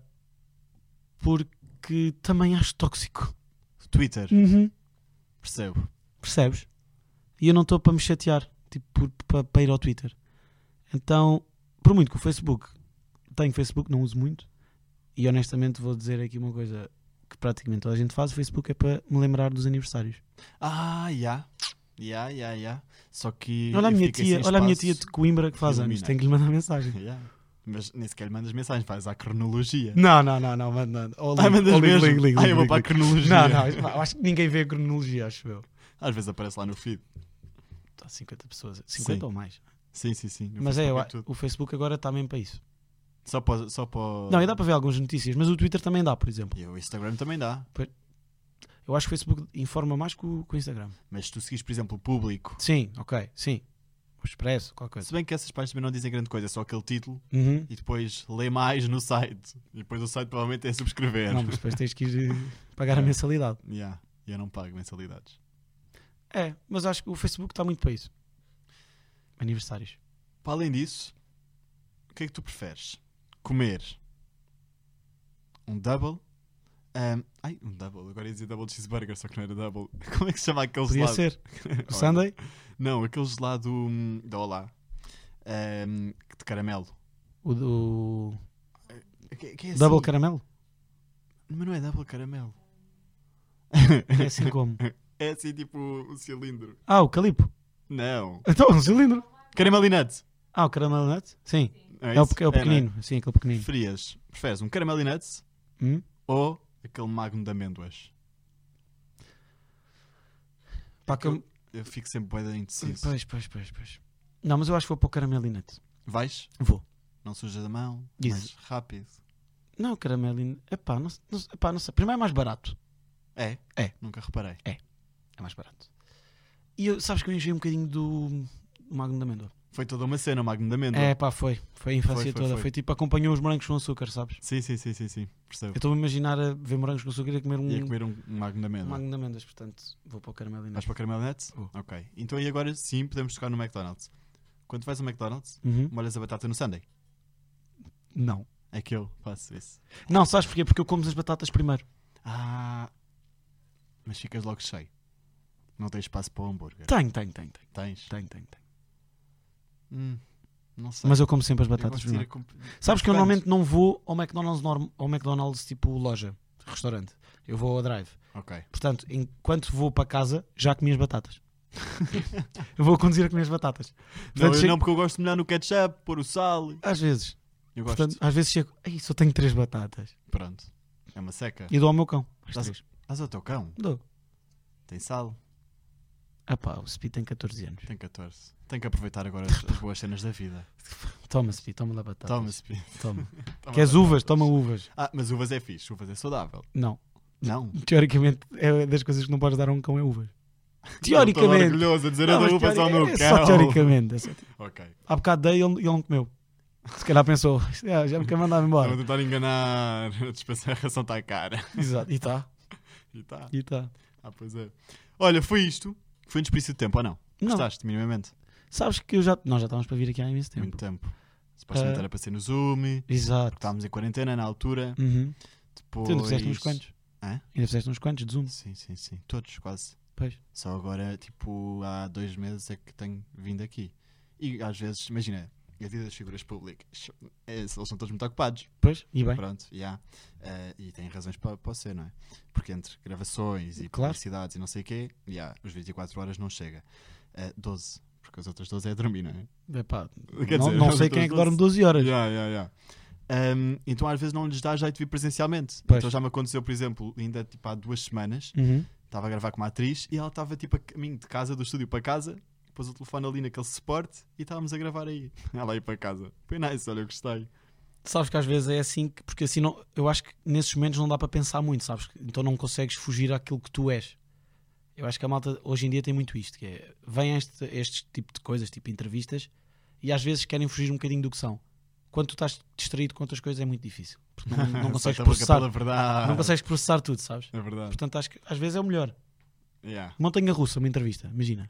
S2: porque também acho tóxico.
S1: Twitter,
S2: Uhum.
S1: percebo.
S2: Percebes? E eu não estou para me chatear tipo, para ir ao Twitter. Então, por muito que o Facebook, tenho Facebook, não uso muito, e honestamente vou dizer aqui uma coisa que praticamente toda a gente faz: o Facebook é para me lembrar dos aniversários.
S1: Ah, já. Já, já, já. Só que.
S2: Olha a
S1: eu
S2: minha
S1: fiquei
S2: tia,
S1: sem
S2: olha a minha
S1: espaço.
S2: tia de Coimbra que faz anos,
S1: Ilumina.
S2: tenho que lhe mandar mensagem.
S1: Yeah. Mas nem sequer lhe mandas mensagem, faz a cronologia.
S2: Não, não, não, não, manda. Oh,
S1: Ah, mandas
S2: oh, ligo,
S1: mesmo?
S2: ligo, ligo,
S1: Ah, eu vou
S2: ligo,
S1: para a
S2: ligo.
S1: cronologia.
S2: Não, não, eu acho que ninguém vê a cronologia, acho eu.
S1: Às vezes aparece lá no feed.
S2: Há cinquenta pessoas, cinquenta
S1: Sim.
S2: ou mais.
S1: Sim, sim, sim. No
S2: Mas é,
S1: Facebook
S2: eu-
S1: tudo.
S2: o Facebook agora está mesmo para isso.
S1: Só para. Só para...
S2: Não, e dá para ver algumas notícias, mas o Twitter também dá, por exemplo.
S1: E o Instagram também dá.
S2: Eu acho que o Facebook informa mais que o, que o Instagram.
S1: Mas se tu seguis, por exemplo, o público.
S2: Sim, ok, sim. O Expresso, qualquer coisa.
S1: Se bem que essas páginas também não dizem grande coisa, é só aquele título
S2: Uhum.
S1: e depois lê mais no site. E depois o site provavelmente é subscrever.
S2: Não, mas depois tens que ir eh, pagar a mensalidade.
S1: Yeah. E eu não pago mensalidades.
S2: É, mas acho que o Facebook está muito para isso. Aniversários.
S1: Para além disso, o que é que tu preferes? Comer um double? Um, ai, um double. Agora ia dizer double cheeseburger, só que não era double. Como é que se chama aquele
S2: Podia
S1: gelado?
S2: ser.
S1: Olha,
S2: O Sunday?
S1: Não, aquele gelado hum, da Olá. Um, de caramelo.
S2: O do
S1: Que, que é
S2: Double
S1: assim?
S2: Caramelo?
S1: Mas não é double caramelo.
S2: É assim como?
S1: É assim tipo um cilindro.
S2: Ah, o Calipo.
S1: Não.
S2: Então, um cilindro.
S1: Caramelo e nuts.
S2: Ah, o Caramelo Nuts? Sim.
S1: Não
S2: É o,
S1: isso?
S2: pe- é o
S1: não é?
S2: pequenino. Sim, aquele pequenino.
S1: Preferias, preferes um caramelo e nuts
S2: Hum?
S1: ou aquele magno de amêndoas?
S2: Pá, que eu-
S1: Eu fico sempre bué indeciso.
S2: Pois, pois, pois, pois. Não, mas eu acho que vou para o Caramelo e Nuts.
S1: Vais?
S2: Vou.
S1: Não sujas a mão?
S2: Isso.
S1: Mais rápido?
S2: Não, Caramelo e Epá, não, não, epá, não sei. Primeiro é mais barato.
S1: É?
S2: É.
S1: Nunca reparei.
S2: É mais barato. E eu, sabes que eu enjoei um bocadinho do, do Magno de Amêndoa.
S1: Foi toda uma cena o magno de amêndoa.
S2: É pá, foi. Foi a infância
S1: Foi, foi,
S2: toda.
S1: foi.
S2: Foi tipo, acompanhou os morangos com açúcar, sabes?
S1: Sim, sim, sim, sim, sim. Percebo.
S2: Eu estou a imaginar a ver morangos com açúcar e a comer um,
S1: Ia comer um, um magno de
S2: um
S1: amêndoa.
S2: Magno de Amêndoas, portanto, vou para o Caramelo e
S1: Vais
S2: Nuts.
S1: para o caramelo nuts?
S2: Vou.
S1: Ok. Então e agora sim podemos tocar no McDonald's. Quando vais ao McDonald's,
S2: Uhum.
S1: molhas a batata no sundae.
S2: Não.
S1: É que eu faço isso.
S2: Não, sabes porquê? Porque eu como as batatas primeiro.
S1: Ah, mas ficas logo cheio. Não tens espaço para o hambúrguer.
S2: Tenho, tenho, tenho, tenho,
S1: Tens?
S2: tenho, tenho, tenho.
S1: Hum, não sei.
S2: Mas eu como sempre as
S1: Eu
S2: batatas
S1: gosto de ir a
S2: primeiro.
S1: comp-
S2: Sabes que eu
S1: Quantos?
S2: normalmente não vou ao McDonald's, norm... ao McDonald's tipo loja, restaurante. Eu vou ao drive.
S1: Ok.
S2: Portanto, enquanto vou para casa, já comi as batatas. Eu vou conduzir a comer as batatas.
S1: Não,
S2: Portanto,
S1: eu
S2: chego-
S1: não, porque eu gosto de molhar no ketchup, pôr o sal.
S2: Às vezes.
S1: Eu gosto.
S2: Portanto, às vezes chego, ei, só tenho três batatas.
S1: Pronto. É uma seca.
S2: E dou ao meu cão. As
S1: Dás-
S2: três.
S1: Dás ao teu cão.
S2: Dou.
S1: Tem sal.
S2: Ah pá, o Speed tem catorze anos.
S1: Tem catorze. Tem que aproveitar agora as, as boas cenas da vida.
S2: Toma, Speed, toma lá batatas.
S1: Toma, Speed.
S2: Toma.
S1: Toma
S2: Queres
S1: batatas.
S2: uvas? Toma uvas.
S1: Ah, mas uvas é fixe. Uvas é saudável.
S2: Não.
S1: Não.
S2: Teoricamente, é das coisas que não podes dar a um cão é uvas.
S1: Estou
S2: Teoricamente.
S1: orgulhoso a dizer
S2: Não,
S1: eu
S2: mas
S1: dou uvas ao
S2: teori-
S1: meu
S2: é
S1: cão.
S2: só teoricamente. É só te-
S1: Ok.
S2: Há bocado dei e ele, ele não comeu. Se calhar pensou, "Ah, já me quer mandar
S1: Estava a
S2: embora.
S1: tentar enganar. A dispensa a ração está cara.
S2: Exato. E está.
S1: E tá.
S2: E está.
S1: Ah, pois é. Olha, foi isto. Foi um desperdício de tempo, ou não?
S2: Não.
S1: Gostaste, minimamente?
S2: Sabes que eu já. Nós já estávamos para vir aqui há imenso tempo.
S1: Muito tempo. Supostamente
S2: Ah.
S1: era para ser no Zoom.
S2: Exato.
S1: Estávamos em quarentena na altura.
S2: Uhum.
S1: Depois...
S2: Tu não fizeste uns quantos?
S1: Hã?
S2: Ainda fizeste uns quantos de Zoom?
S1: Sim, sim, sim. Todos, quase.
S2: Pois.
S1: Só agora, tipo, há dois meses é que tenho vindo aqui. E às vezes, imagina, a vida das figuras públicas, é, eles são todos muito ocupados.
S2: Pois, e bem.
S1: Pronto, yeah. uh, e têm razões para pa ser, não é? Porque entre gravações e
S2: Claro.
S1: publicidades e não sei o quê, yeah, os vinte e quatro horas não chega. Uh, doze, porque as outras doze é dormir, não é?
S2: Epá,
S1: Quer
S2: não
S1: dizer,
S2: não
S1: as
S2: sei quem é que
S1: outras
S2: dorme doze horas.
S1: Yeah, yeah, yeah. Um, então às vezes não lhes dá jeito de vir presencialmente.
S2: Pois.
S1: Então já me aconteceu, por exemplo, ainda tipo, há duas semanas,
S2: Uhum.
S1: estava a gravar com uma atriz e ela estava tipo a caminho de casa, do estúdio para casa, pôs o telefone ali naquele suporte e estávamos a gravar aí. Ela ia para casa. Foi nice, olha, eu gostei.
S2: Sabes que às vezes é assim, que, porque assim não, eu acho que nesses momentos não dá para pensar muito, sabes? Então não consegues fugir àquilo que tu és. Eu acho que a malta hoje em dia tem muito isto, que é, vem este, este tipo de coisas, tipo entrevistas, e às vezes querem fugir um bocadinho do que são. Quando tu estás distraído com outras coisas é muito difícil, porque não, não consegues
S1: Sai da boca
S2: processar,
S1: pela verdade.
S2: não consegues processar tudo, sabes?
S1: É verdade.
S2: Portanto acho que às vezes é o melhor.
S1: Yeah.
S2: Montanha russa, uma entrevista, imagina.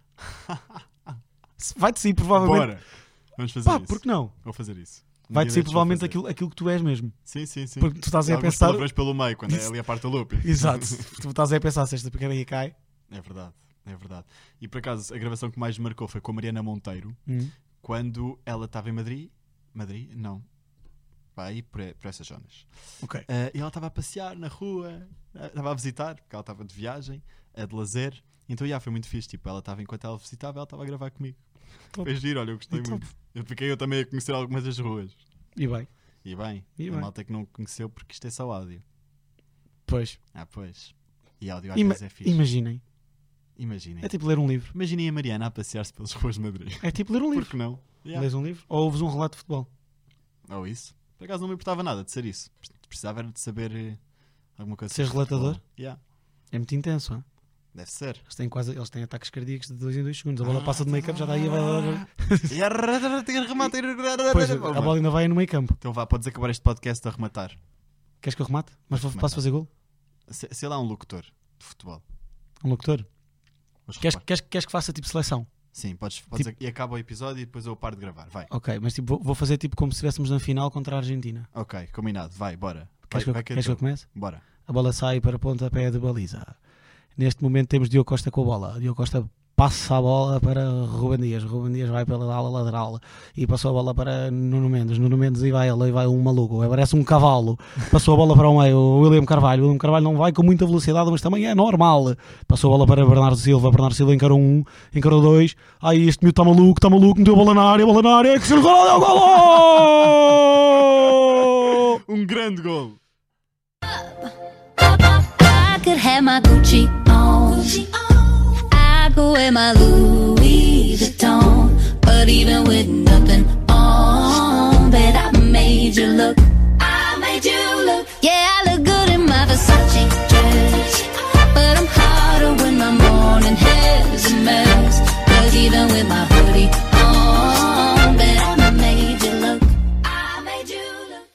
S2: Vai-te sair provavelmente.
S1: Bora. Vamos fazer
S2: Pá,
S1: isso.
S2: porque não?
S1: Vou fazer isso. Um
S2: Vai-te
S1: dia
S2: sair
S1: destes vou
S2: provavelmente
S1: fazer.
S2: aquilo, aquilo que tu és mesmo.
S1: Sim, sim, sim.
S2: Porque tu estás aí a
S1: Alguns
S2: pensar.
S1: palavrões pelo meio, quando é
S2: Isso.
S1: ali a parte do loop.
S2: Exato. Tu estás aí a pensar se esta pequena cai.
S1: É verdade, é verdade. E por acaso, a gravação que mais me marcou foi com a Mariana Monteiro,
S2: Hum.
S1: quando ela estava em Madrid. Madrid? Não. Vai por, por essas zonas.
S2: Ok.
S1: Uh, e ela estava a passear na rua, uh, estava a visitar, porque ela estava de viagem, uh, de lazer. Então, já, foi muito fixe. Tipo, ela estava, enquanto ela visitava, ela estava a gravar comigo.
S2: Top.
S1: Foi giro, olha, eu gostei
S2: E
S1: muito.
S2: top.
S1: Eu fiquei eu também a conhecer algumas das ruas.
S2: E bem.
S1: E bem,
S2: E
S1: a
S2: bem.
S1: malta que não conheceu porque isto é só áudio.
S2: Pois.
S1: Ah, pois. E áudio às
S2: Ima-
S1: vezes é fixe.
S2: imaginem.
S1: Imaginem.
S2: É tipo ler um livro.
S1: Imaginem a Mariana a passear-se pelas ruas de Madrid.
S2: É tipo ler um
S1: Por
S2: livro.
S1: que não? Yeah.
S2: Lês um livro ou ouves um relato de futebol.
S1: Ou isso. Por acaso não me importava nada de ser isso. Precisava era de saber eh, alguma coisa.
S2: Seres
S1: sobre
S2: relatador?
S1: futebol. Yeah.
S2: É muito intenso, hein?
S1: Deve ser.
S2: Eles têm quase, eles têm ataques cardíacos de dois em dois segundos. A bola passa do meio campo, já está aí.
S1: E a tem que rematar.
S2: Pois, a bola ainda vai no meio campo.
S1: Então vá, podes acabar este podcast a rematar.
S2: Queres que eu remate? Mas
S1: Podes
S2: posso fazer gol?
S1: Se- Sei lá, um locutor de futebol.
S2: Um locutor?
S1: Mas
S2: Queres,
S1: repara.
S2: queres, queres que faça tipo seleção?
S1: Sim, podes, podes e acaba o episódio e depois eu paro de gravar. Vai.
S2: Ok, mas tipo, vou, vou fazer tipo como se estivéssemos na final contra a Argentina.
S1: Ok, combinado. Vai, bora.
S2: Queres, que, eu-
S1: vai, vai que é
S2: queres que eu
S1: teu.
S2: comece?
S1: Bora.
S2: A bola sai para pontapé de baliza. Neste momento temos Diogo Costa com a bola. Diogo Costa passa a bola para Ruben Dias. Ruben Dias vai pela ala lateral e passou a bola para Nuno Mendes. Nuno Mendes e vai ele, e vai um maluco. Parece um cavalo. Passou a bola para o meio. O William Carvalho. O William Carvalho não vai com muita velocidade, mas também é normal. Passou a bola para Bernardo Silva. Bernardo Silva encarou um, encarou dois. Ai, este miúdo está maluco, está maluco. Meteu a bola na área, bola na área. Que se gol, gol!
S1: Um grande gol.
S3: I could have my Gucci on. I go wear my Louis